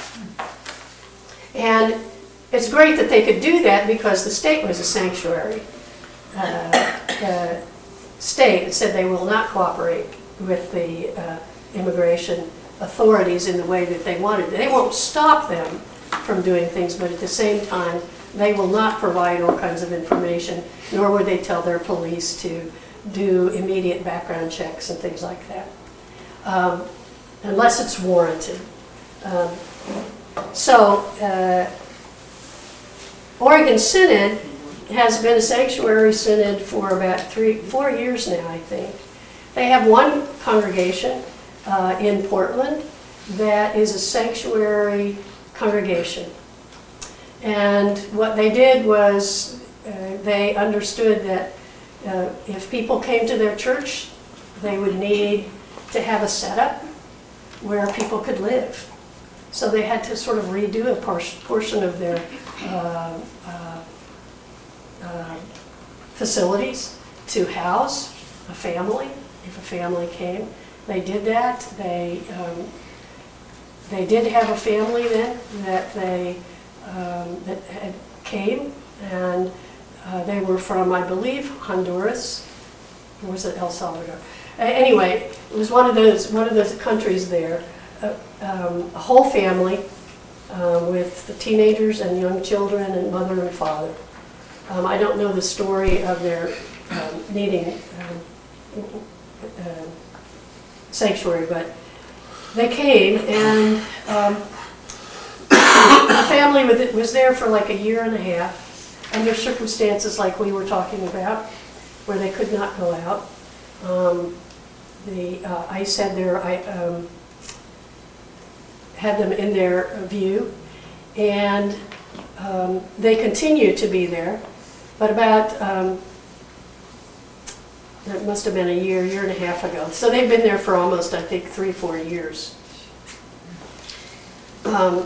Speaker 2: And it's great that they could do that because the state was a sanctuary uh, uh, state. It said they will not cooperate with the uh, immigration authorities in the way that they wanted. They won't stop them from doing things, but at the same time, they will not provide all kinds of information, nor would they tell their police to do immediate background checks and things like that, um, unless it's warranted. Um, so, uh, Oregon Synod has been a sanctuary synod for about three, four years now, I think. They have one congregation uh, in Portland that is a sanctuary congregation. And what they did was uh, they understood that uh, if people came to their church, they would need to have a setup where people could live. So they had to sort of redo a por- portion of their uh, uh, uh, facilities to house a family, if a family came. They did that. They um, they did have a family then that they um, that had came, and uh, they were from, I believe, Honduras, or was it El Salvador? Uh, anyway, it was one of those one of those countries there. Uh, um, a whole family uh, with the teenagers and young children and mother and father. Um, I don't know the story of their um, needing um, uh, sanctuary, but they came, and um, the family with it was there for like a year and a half under circumstances like we were talking about, where they could not go out. Um, the uh, ICE had their I, um, had them in their view, and um, they continue to be there. But about, um, it must have been a year, year and a half ago. So they've been there for almost, I think, three, four years. Um,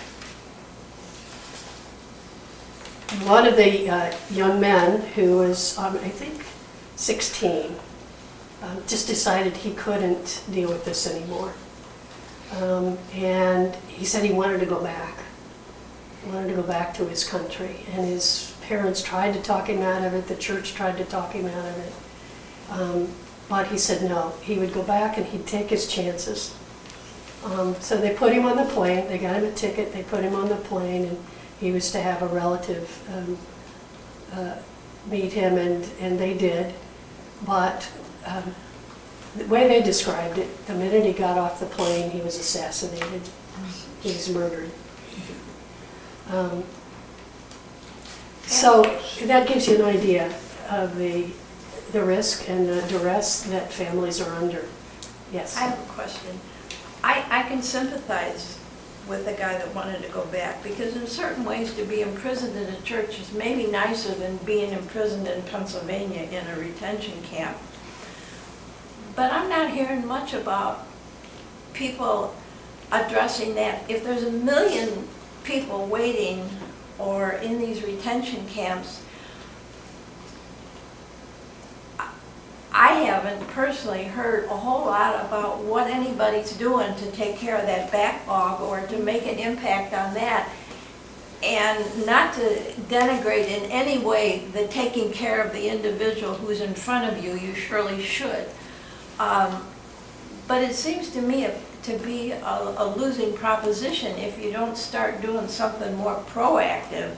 Speaker 2: one of the uh, young men who was, um, I think, sixteen, um, just decided he couldn't deal with this anymore. Um, and he said he wanted to go back. He wanted to go back to his country. And his parents tried to talk him out of it. The church tried to talk him out of it. Um, but he said no. He would go back and he'd take his chances. Um, so they put him on the plane. They got him a ticket. They put him on the plane, and he was to have a relative um, uh, meet him, and, and they did. But um, the way they described it, the minute he got off the plane, he was assassinated. He was murdered. Um, so that gives you an idea of the the risk and the duress that families are under. Yes?
Speaker 10: I have a question. I, I can sympathize with the guy that wanted to go back, because in certain ways to be imprisoned in a church is maybe nicer than being imprisoned in Pennsylvania in a retention camp. But I'm not hearing much about people addressing that. If there's a million people waiting or in these retention camps, I haven't personally heard a whole lot about what anybody's doing to take care of that backlog or to make an impact on that. And not to denigrate in any way the taking care of the individual who's in front of you, you surely should. Um, but it seems to me to be a, a losing proposition if you don't start doing something more proactive.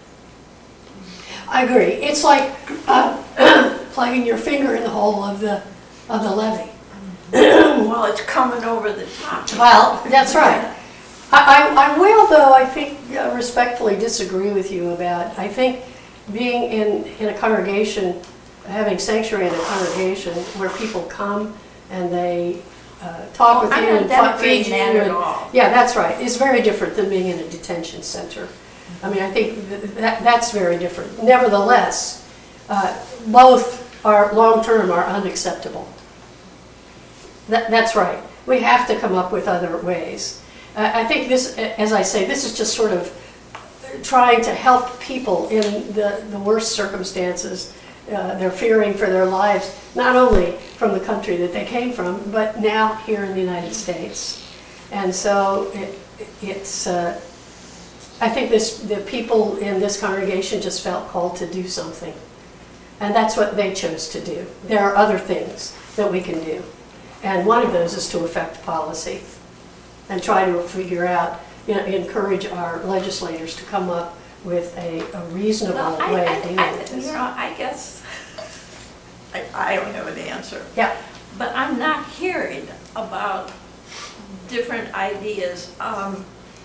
Speaker 2: I agree. It's like uh, plugging your finger in the hole of the, of the levee.
Speaker 10: Well, it's coming over the top.
Speaker 2: Well, that's right. I, I, I will, though, I think uh, respectfully disagree with you about, I think being in, in a congregation, having sanctuary in a congregation where people come and they uh, talk
Speaker 10: Well,
Speaker 2: with
Speaker 10: I'm
Speaker 2: you
Speaker 10: not
Speaker 2: and fu-
Speaker 10: denigrating
Speaker 2: feed you.
Speaker 10: that at
Speaker 2: and-
Speaker 10: all.
Speaker 2: Yeah, that's right. It's very different than being in a detention center. I mean, I think th- that, that's very different. Nevertheless, uh, both are, long-term, are unacceptable. That, that's right. We have to come up with other ways. Uh, I think this, as I say, this is just sort of trying to help people in the, the worst circumstances. Uh, they're fearing for their lives, not only from the country that they came from, but now here in the United States. And so it, it's, uh, I think this, the people in this congregation just felt called to do something. And that's what they chose to do. There are other things that we can do. And one of those is to affect policy and try to figure out, you know, encourage our legislators to come up with a, a reasonable
Speaker 10: Well, I,
Speaker 2: way
Speaker 10: I,
Speaker 2: of dealing
Speaker 10: I,
Speaker 2: with
Speaker 10: you
Speaker 2: this.
Speaker 10: know, I guess, I, I don't have an answer.
Speaker 2: Yeah,
Speaker 10: But I'm not hearing about different ideas. Um,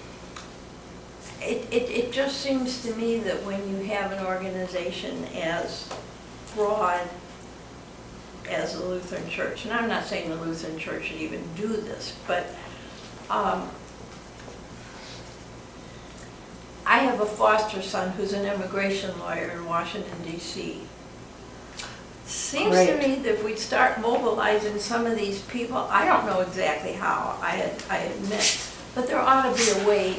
Speaker 10: it, it, it just seems to me that when you have an organization as broad as the Lutheran Church, and I'm not saying the Lutheran Church should even do this, but um, I have a foster son who's an immigration lawyer in Washington, D C Seems to
Speaker 2: Great.
Speaker 10: me that if we'd start mobilizing some of these people, I don't know exactly how, I, I admit, but there ought to be a way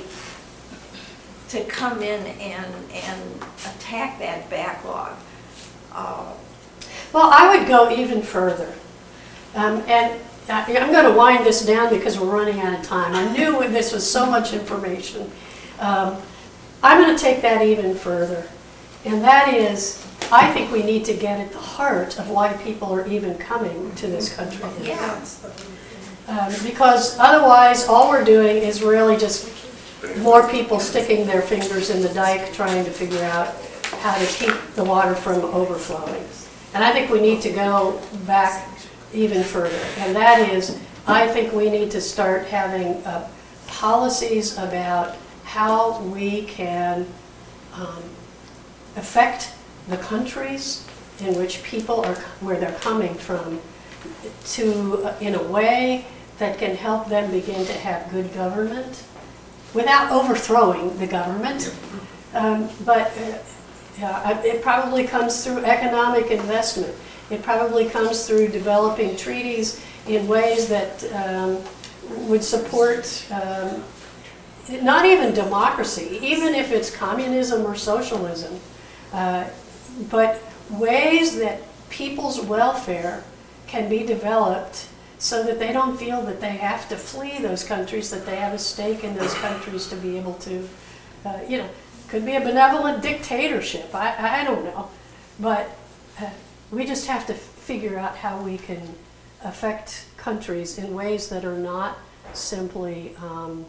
Speaker 10: to come in and, and attack that backlog. Uh,
Speaker 2: well, I would go even further. Um, and I- I'm going to wind this down because we're running out of time. I knew when this was so much information. Um, I'm going to take that even further. And that is, I think we need to get at the heart of why people are even coming to this country.
Speaker 10: Yeah.
Speaker 2: Um, because otherwise, all we're doing is really just more people sticking their fingers in the dike trying to figure out how to keep the water from overflowing. And I think we need to go back even further. And that is, I think we need to start having uh, policies about how we can um, affect the countries in which people are, where they're coming from, to, uh, in a way that can help them begin to have good government without overthrowing the government. Um, but uh, yeah, it probably comes through economic investment. It probably comes through developing treaties in ways that um, would support um, not even democracy, even if it's communism or socialism, uh, but ways that people's welfare can be developed so that they don't feel that they have to flee those countries, that they have a stake in those countries to be able to, uh, you know, could be a benevolent dictatorship. I, I don't know. But uh, we just have to figure out how we can affect countries in ways that are not simply um,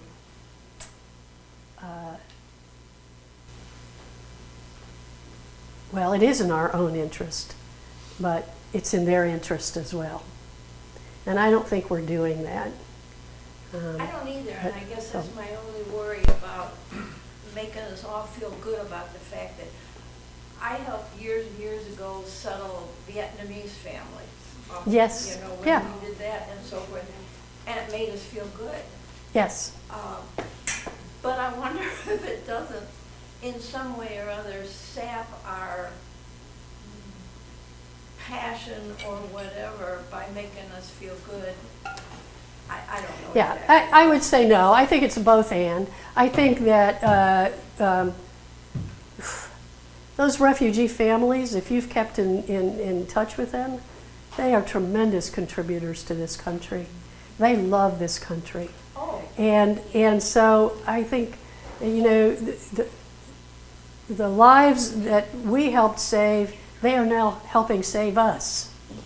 Speaker 2: uh, well, it is in our own interest, but it's in their interest as well. And I don't think we're doing that. Um,
Speaker 10: I don't either, and I guess that's
Speaker 2: so-
Speaker 10: my only worry about making us all feel good about the fact that I helped years and years ago settle a Vietnamese family. Um,
Speaker 2: Yes,
Speaker 10: You know, when
Speaker 2: yeah.
Speaker 10: we did that and so forth, and it made us feel good.
Speaker 2: Yes.
Speaker 10: Um, But I wonder if it doesn't, in some way or other, sap our passion or whatever by making us feel good. I, I don't know.
Speaker 2: Yeah,
Speaker 10: exactly.
Speaker 2: I, I would say no. I think it's both and. I think that uh, um, those refugee families, if you've kept in, in, in touch with them, They are tremendous contributors to this country. They love this country.
Speaker 4: Oh.
Speaker 2: And, and so I think, you know, the, the, the lives that we helped save, they are now helping save us.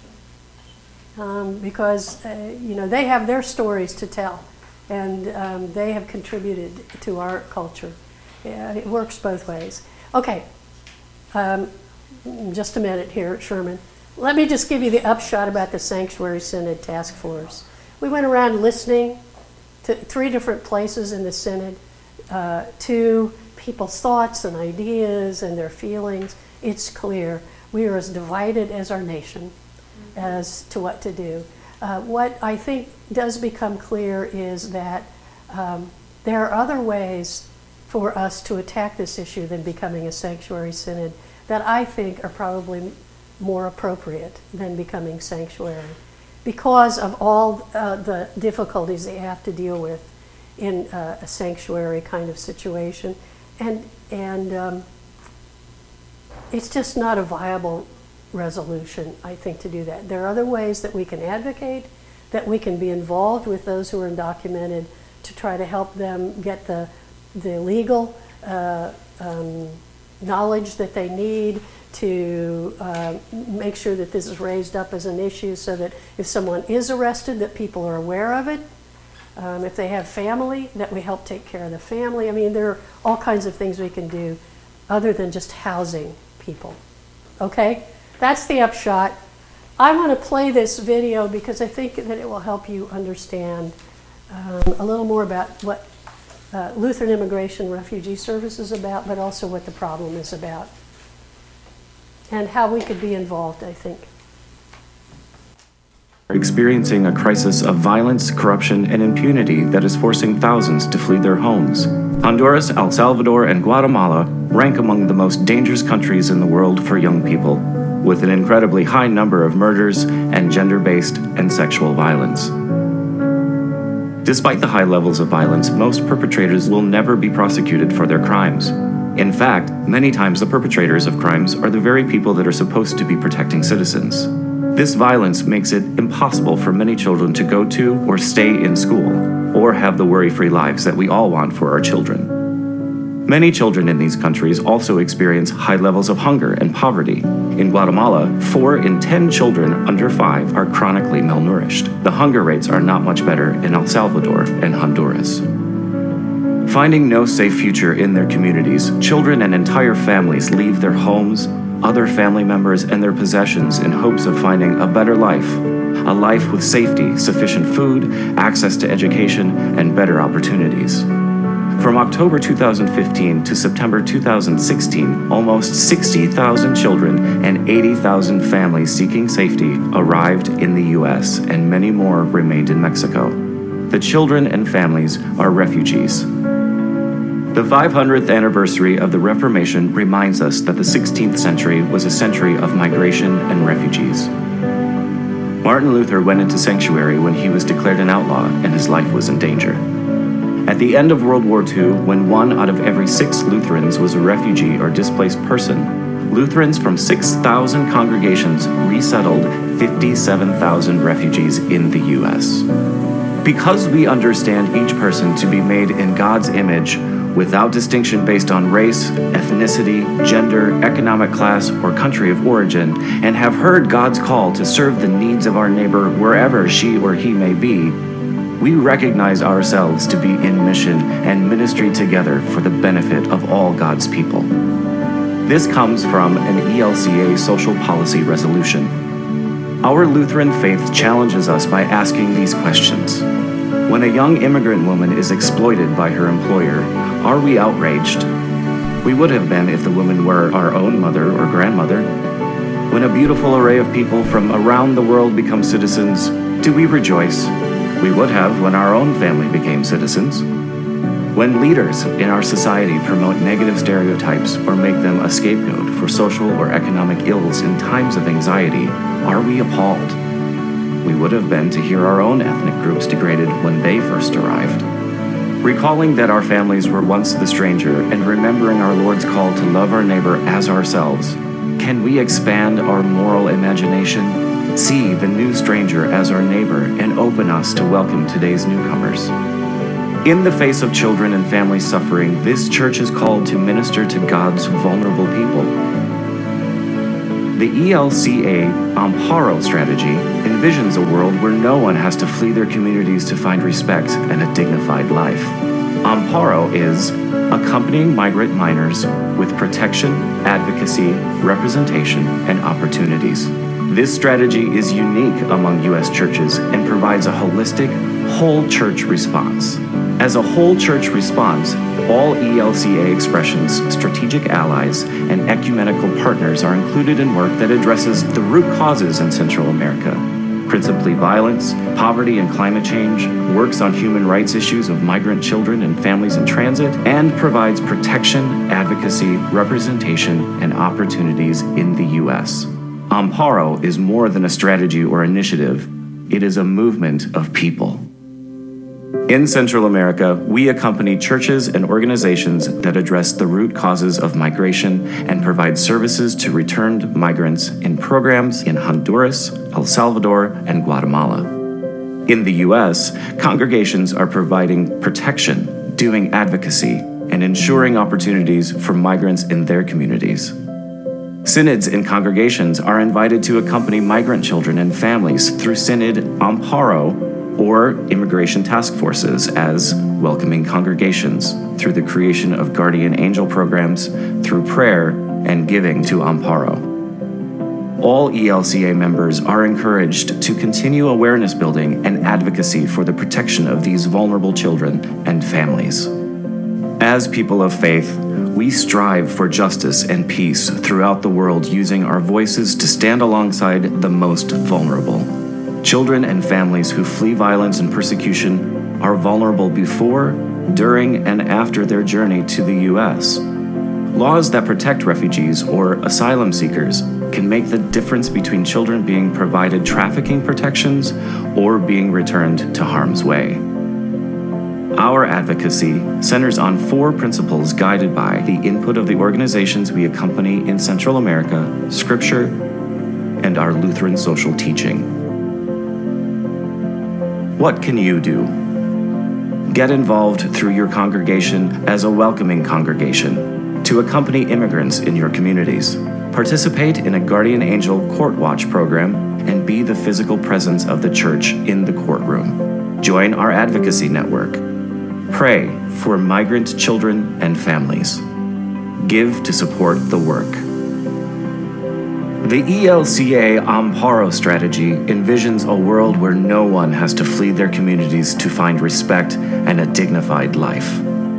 Speaker 2: Um, because, uh, you know, they have their stories to tell, and um, they have contributed to our culture. Yeah, it works both ways. Okay, um, just a minute here, Sherman. Let me just give you the upshot about the Sanctuary Synod Task Force. We went around listening to three different places in the Synod, uh, to people's thoughts and ideas and their feelings. It's clear we are as divided as our nation as to what to do. Uh, what I think does become clear is that um, there are other ways for us to attack this issue than becoming a sanctuary synod that I think are probably more appropriate than becoming sanctuary, because of all uh, the difficulties they have to deal with in uh, a sanctuary kind of situation. And, and um, it's just not a viable resolution, I think, to do that. There are other ways that we can advocate, that we can be involved with those who are undocumented to try to help them get the, the legal uh, um, knowledge that they need to uh, make sure that this is raised up as an issue, so that if someone is arrested, that people are aware of it. Um, if they have family, that we help take care of the family. I mean, there are all kinds of things we can do other than just housing people. Okay? That's the upshot. I want to play this video because I think that it will help you understand um, a little more about what uh, Lutheran Immigration Refugee Service is about, but also what the problem is about, and how we could be involved, I think.
Speaker 11: Experiencing a crisis of violence, corruption, and impunity that is forcing thousands to flee their homes. Honduras, El Salvador, and Guatemala rank among the most dangerous countries in the world for young people, with an incredibly high number of murders and gender-based and sexual violence. Despite the high levels of violence, most perpetrators will never be prosecuted for their crimes. In fact, many times the perpetrators of crimes are the very people that are supposed to be protecting citizens. This violence makes it impossible for many children to go to or stay in school, or have the worry-free lives that we all want for our children. Many children in these countries also experience high levels of hunger and poverty. In Guatemala, four in ten children under five are chronically malnourished. The hunger rates are not much better in El Salvador and Honduras. Finding no safe future in their communities, children and entire families leave their homes, other family members, and their possessions in hopes of finding a better life, a life with safety, sufficient food, access to education, and better opportunities. From October two thousand fifteen to September two thousand sixteen, almost sixty thousand children and eighty thousand families seeking safety arrived in the U S, and many more remained in Mexico. The children and families are refugees. The five hundredth anniversary of the Reformation reminds us that the sixteenth century was a century of migration and refugees. Martin Luther went into sanctuary when he was declared an outlaw and his life was in danger. At the end of World War Two, when one out of every six Lutherans was a refugee or displaced person, Lutherans from six thousand congregations resettled fifty-seven thousand refugees in the U S. Because we understand each person to be made in God's image, without distinction based on race, ethnicity, gender, economic class, or country of origin, and have heard God's call to serve the needs of our neighbor wherever she or he may be, we recognize ourselves to be in mission and ministry together for the benefit of all God's people. This comes from an E L C A social policy resolution. Our Lutheran faith challenges us by asking these questions. When a young immigrant woman is exploited by her employer, are we outraged? We would have been if the woman were our own mother or grandmother. When a beautiful array of people from around the world become citizens, do we rejoice? We would have when our own family became citizens. When leaders in our society promote negative stereotypes or make them a scapegoat for social or economic ills in times of anxiety, are we appalled? We would have been to hear our own ethnic groups degraded when they first arrived. Recalling that our families were once the stranger and remembering our Lord's call to love our neighbor as ourselves, can we expand our moral imagination? see the new stranger as our neighbor and open us to welcome today's newcomers. In the face of children and family suffering, this church is called to minister to God's vulnerable people. The E L C A Amparo strategy envisions a world where no one has to flee their communities to find respect and a dignified life. Amparo is accompanying migrant minors with protection, advocacy, representation, and opportunities. This strategy is unique among U S churches and provides a holistic, whole church response. As a whole church response, all E L C A expressions, strategic allies, and ecumenical partners are included in work that addresses the root causes in Central America, principally violence, poverty and climate change, works on human rights issues of migrant children and families in transit, and provides protection, advocacy, representation, and opportunities in the U S. Amparo is more than a strategy or initiative. It is a movement of people. In Central America, we accompany churches and organizations that address the root causes of migration and provide services to returned migrants in programs in Honduras, El Salvador, and Guatemala. In the U S, congregations are providing protection, doing advocacy, and ensuring opportunities for migrants in their communities. Synods and congregations are invited to accompany migrant children and families through Synod Amparo or immigration task forces as welcoming congregations through the creation of guardian angel programs, through prayer and giving to Amparo. All E L C A members are encouraged to continue awareness building and advocacy for the protection of these vulnerable children and families. As people of faith, we strive for justice and peace throughout the world using our voices to stand alongside the most vulnerable. Children and families who flee violence and persecution are vulnerable before, during, and after their journey to the U S. Laws that protect refugees or asylum seekers can make the difference between children being provided trafficking protections or being returned to harm's way. Our advocacy centers on four principles guided by the input of the organizations we accompany in Central America, Scripture, and our Lutheran social teaching. What can you do? Get involved through your congregation as a welcoming congregation to accompany immigrants in your communities. Participate in a Guardian Angel Court Watch program and be the physical presence of the church in the courtroom. Join our advocacy network. Pray for migrant children and families. Give to support the work. The E L C A Amparo strategy envisions a world where no one has to flee their communities to find respect and a dignified life.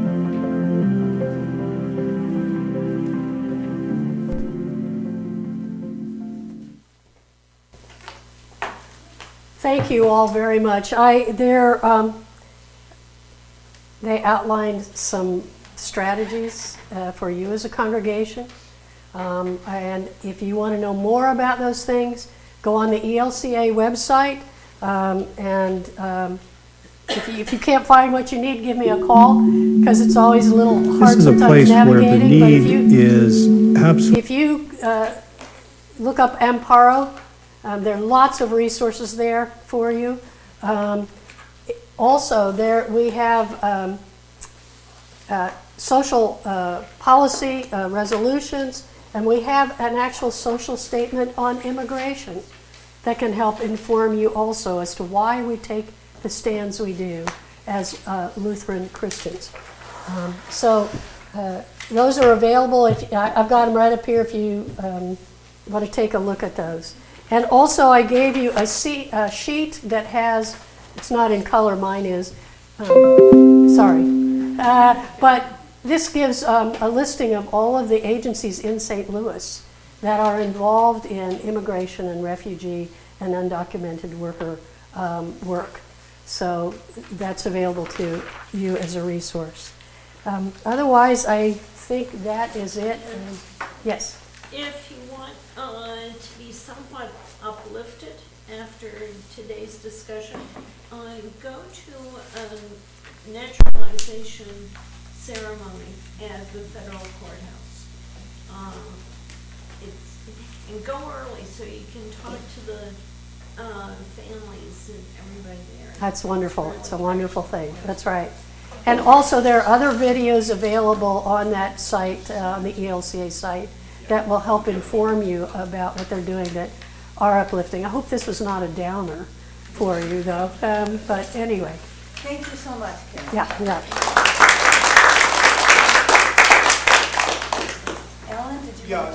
Speaker 2: Thank you all very much. I there um, they outlined some strategies uh, for you as a congregation. Um, and if you want to know more about those things, go on the E L C A website. Um, and um, if, you, if you can't find what you need, give me a call, because it's always a little hard
Speaker 5: This is a
Speaker 2: sometimes
Speaker 5: place where the
Speaker 2: navigating. But if
Speaker 5: need
Speaker 2: you,
Speaker 5: is absolutely.
Speaker 2: if you uh, look up Amparo, um, there are lots of resources there for you. Um, also, there we have um, uh, social uh, policy uh, resolutions. And we have an actual social statement on immigration that can help inform you also as to why we take the stands we do as uh, Lutheran Christians. Um, so uh, those are available. If I, I've got them right up here if you um, want to take a look at those. And also I gave you a, see, a sheet that has, it's not in color, mine is, um, sorry, uh, but this gives um, a listing of all of the agencies in Saint Louis that are involved in immigration and refugee and undocumented worker um, work. So that's available to you as a resource. Um, otherwise, I think that is it. Um, yes?
Speaker 7: If you want uh, to be somewhat uplifted after today's discussion, uh, go to a naturalization ceremony at the federal courthouse. Um, it's, and go early so you can talk to the uh, families and everybody there.
Speaker 2: That's wonderful. It's a wonderful thing. That's right. And also, there are other videos available on that site, uh, on the E L C A site, that will help inform you about what they're doing that are uplifting. I hope this was not a downer for you, though. Um, but anyway,
Speaker 1: Thank you so much, Karen.
Speaker 2: yeah, yeah.